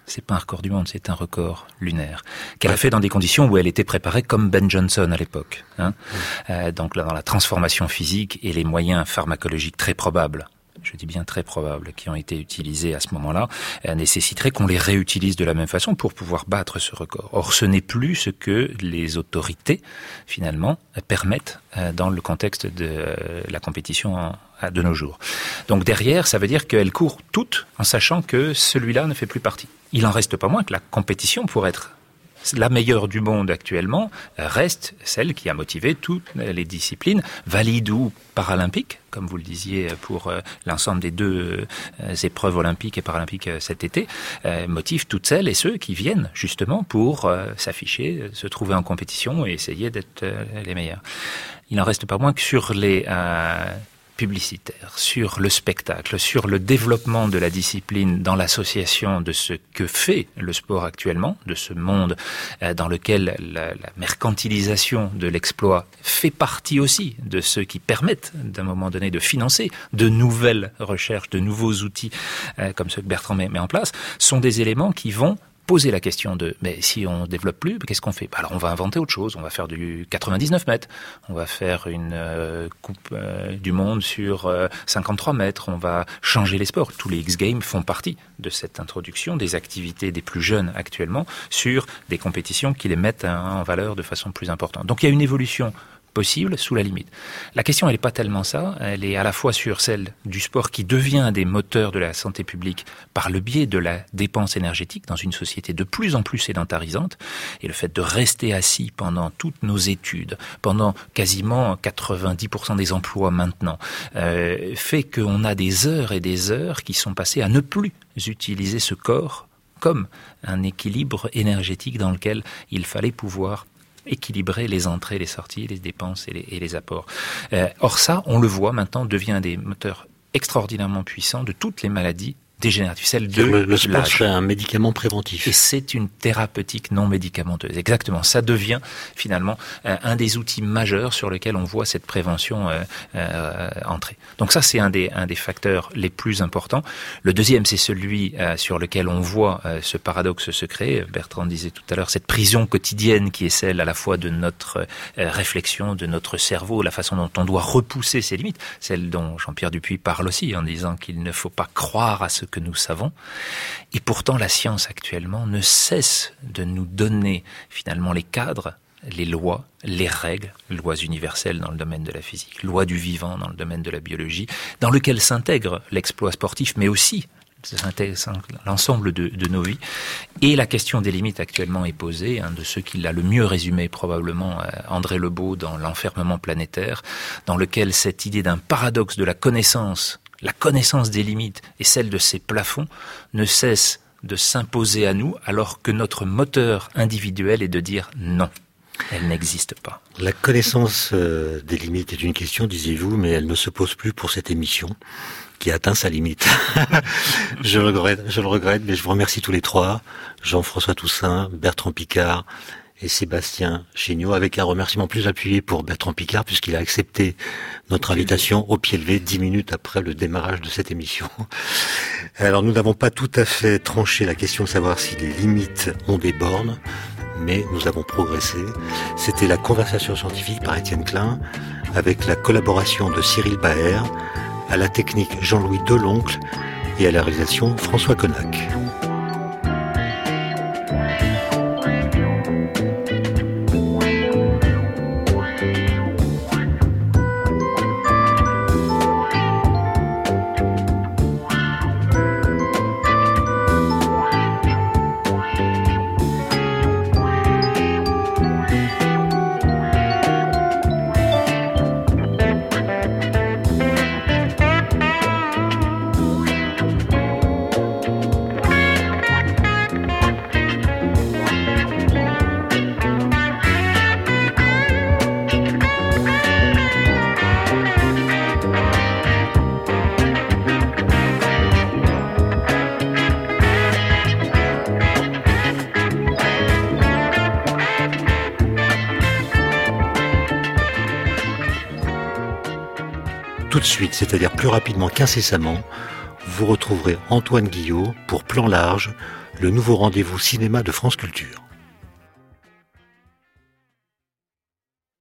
C'est pas un record du monde, c'est un record lunaire qu'elle a fait dans des conditions où elle était préparée comme Ben Johnson à l'époque. Hein. Mmh. Euh, donc là, dans la transformation physique et les moyens pharmacologiques très probables, je dis bien très probables, qui ont été utilisés à ce moment-là, euh, nécessiterait qu'on les réutilise de la même façon pour pouvoir battre ce record. Or, ce n'est plus ce que les autorités, finalement, permettent euh, dans le contexte de euh, la compétition en, de nos jours. Donc derrière, ça veut dire qu'elles courent toutes en sachant que celui-là ne fait plus partie. Il en reste pas moins que la compétition, pour être la meilleure du monde actuellement, reste celle qui a motivé toutes les disciplines, valides ou paralympiques, comme vous le disiez pour l'ensemble des deux épreuves olympiques et paralympiques cet été, motive toutes celles et ceux qui viennent justement pour s'afficher, se trouver en compétition et essayer d'être les meilleurs. Il n'en reste pas moins que sur les euh, publicitaire, sur le spectacle, sur le développement de la discipline dans l'association de ce que fait le sport actuellement, de ce monde euh, dans lequel la, la mercantilisation de l'exploit fait partie aussi de ceux qui permettent d'un moment donné de financer de nouvelles recherches, de nouveaux outils euh, comme ceux que Bertrand met, met en place, sont des éléments qui vont poser la question de, mais si on développe plus, qu'est-ce qu'on fait? Alors on va inventer autre chose, on va faire du quatre-vingt-dix-neuf mètres, on va faire une euh, coupe euh, du monde sur euh, cinquante-trois mètres, on va changer les sports. Tous les X-Games font partie de cette introduction des activités des plus jeunes actuellement sur des compétitions qui les mettent en valeur de façon plus importante. Donc il y a une évolution possible sous la limite. La question, elle n'est pas tellement ça, elle est à la fois sur celle du sport qui devient un des moteurs de la santé publique par le biais de la dépense énergétique dans une société de plus en plus sédentarisante, et le fait de rester assis pendant toutes nos études, pendant quasiment quatre-vingt-dix pour cent des emplois maintenant, euh, fait qu'on a des heures et des heures qui sont passées à ne plus utiliser ce corps comme un équilibre énergétique dans lequel il fallait pouvoir équilibrer les entrées, les sorties, les dépenses et les, et les apports. Euh, or ça, on le voit maintenant, devient un des moteurs extraordinairement puissants de toutes les maladies dégénérative, celle de le, le sport l'âge. serait un médicament préventif. Et c'est une thérapeutique non médicamenteuse. Exactement. Ça devient finalement euh, un des outils majeurs sur lesquels on voit cette prévention euh, euh, entrer. Donc ça, c'est un des, un des facteurs les plus importants. Le deuxième, c'est celui euh, sur lequel on voit euh, ce paradoxe se créer. Bertrand disait tout à l'heure, cette prison quotidienne qui est celle à la fois de notre euh, réflexion, de notre cerveau, la façon dont on doit repousser ses limites, celle dont Jean-Pierre Dupuis parle aussi en disant qu'il ne faut pas croire à ce que nous savons. Et pourtant, la science actuellement ne cesse de nous donner finalement les cadres, les lois, les règles, lois universelles dans le domaine de la physique, lois du vivant dans le domaine de la biologie, dans lequel s'intègre l'exploit sportif, mais aussi l'ensemble de, de nos vies. Et la question des limites actuellement est posée, hein, de ceux qui l'a le mieux résumé probablement euh, André Lebeau dans L'enfermement planétaire, dans lequel cette idée d'un paradoxe de la connaissance, la connaissance des limites et celle de ces plafonds ne cesse de s'imposer à nous alors que notre moteur individuel est de dire non. Elle n'existe pas. La connaissance euh, des limites est une question, disiez-vous, mais elle ne se pose plus pour cette émission qui a atteint sa limite. je le regrette, je le regrette, mais je vous remercie tous les trois, Jean-François Toussaint, Bertrand Piccard et Sébastien Chéniaud, avec un remerciement plus appuyé pour Bertrand Piccard, puisqu'il a accepté notre invitation au pied levé dix minutes après le démarrage de cette émission. Alors, nous n'avons pas tout à fait tranché la question de savoir si les limites ont des bornes, mais nous avons progressé. C'était la conversation scientifique par Étienne Klein, avec la collaboration de Cyril Baer, à la technique Jean-Louis Deloncle et à la réalisation François Connac. Tout de suite, c'est-à-dire plus rapidement qu'incessamment, vous retrouverez Antoine Guillot pour Plan Large, le nouveau rendez-vous cinéma de France Culture.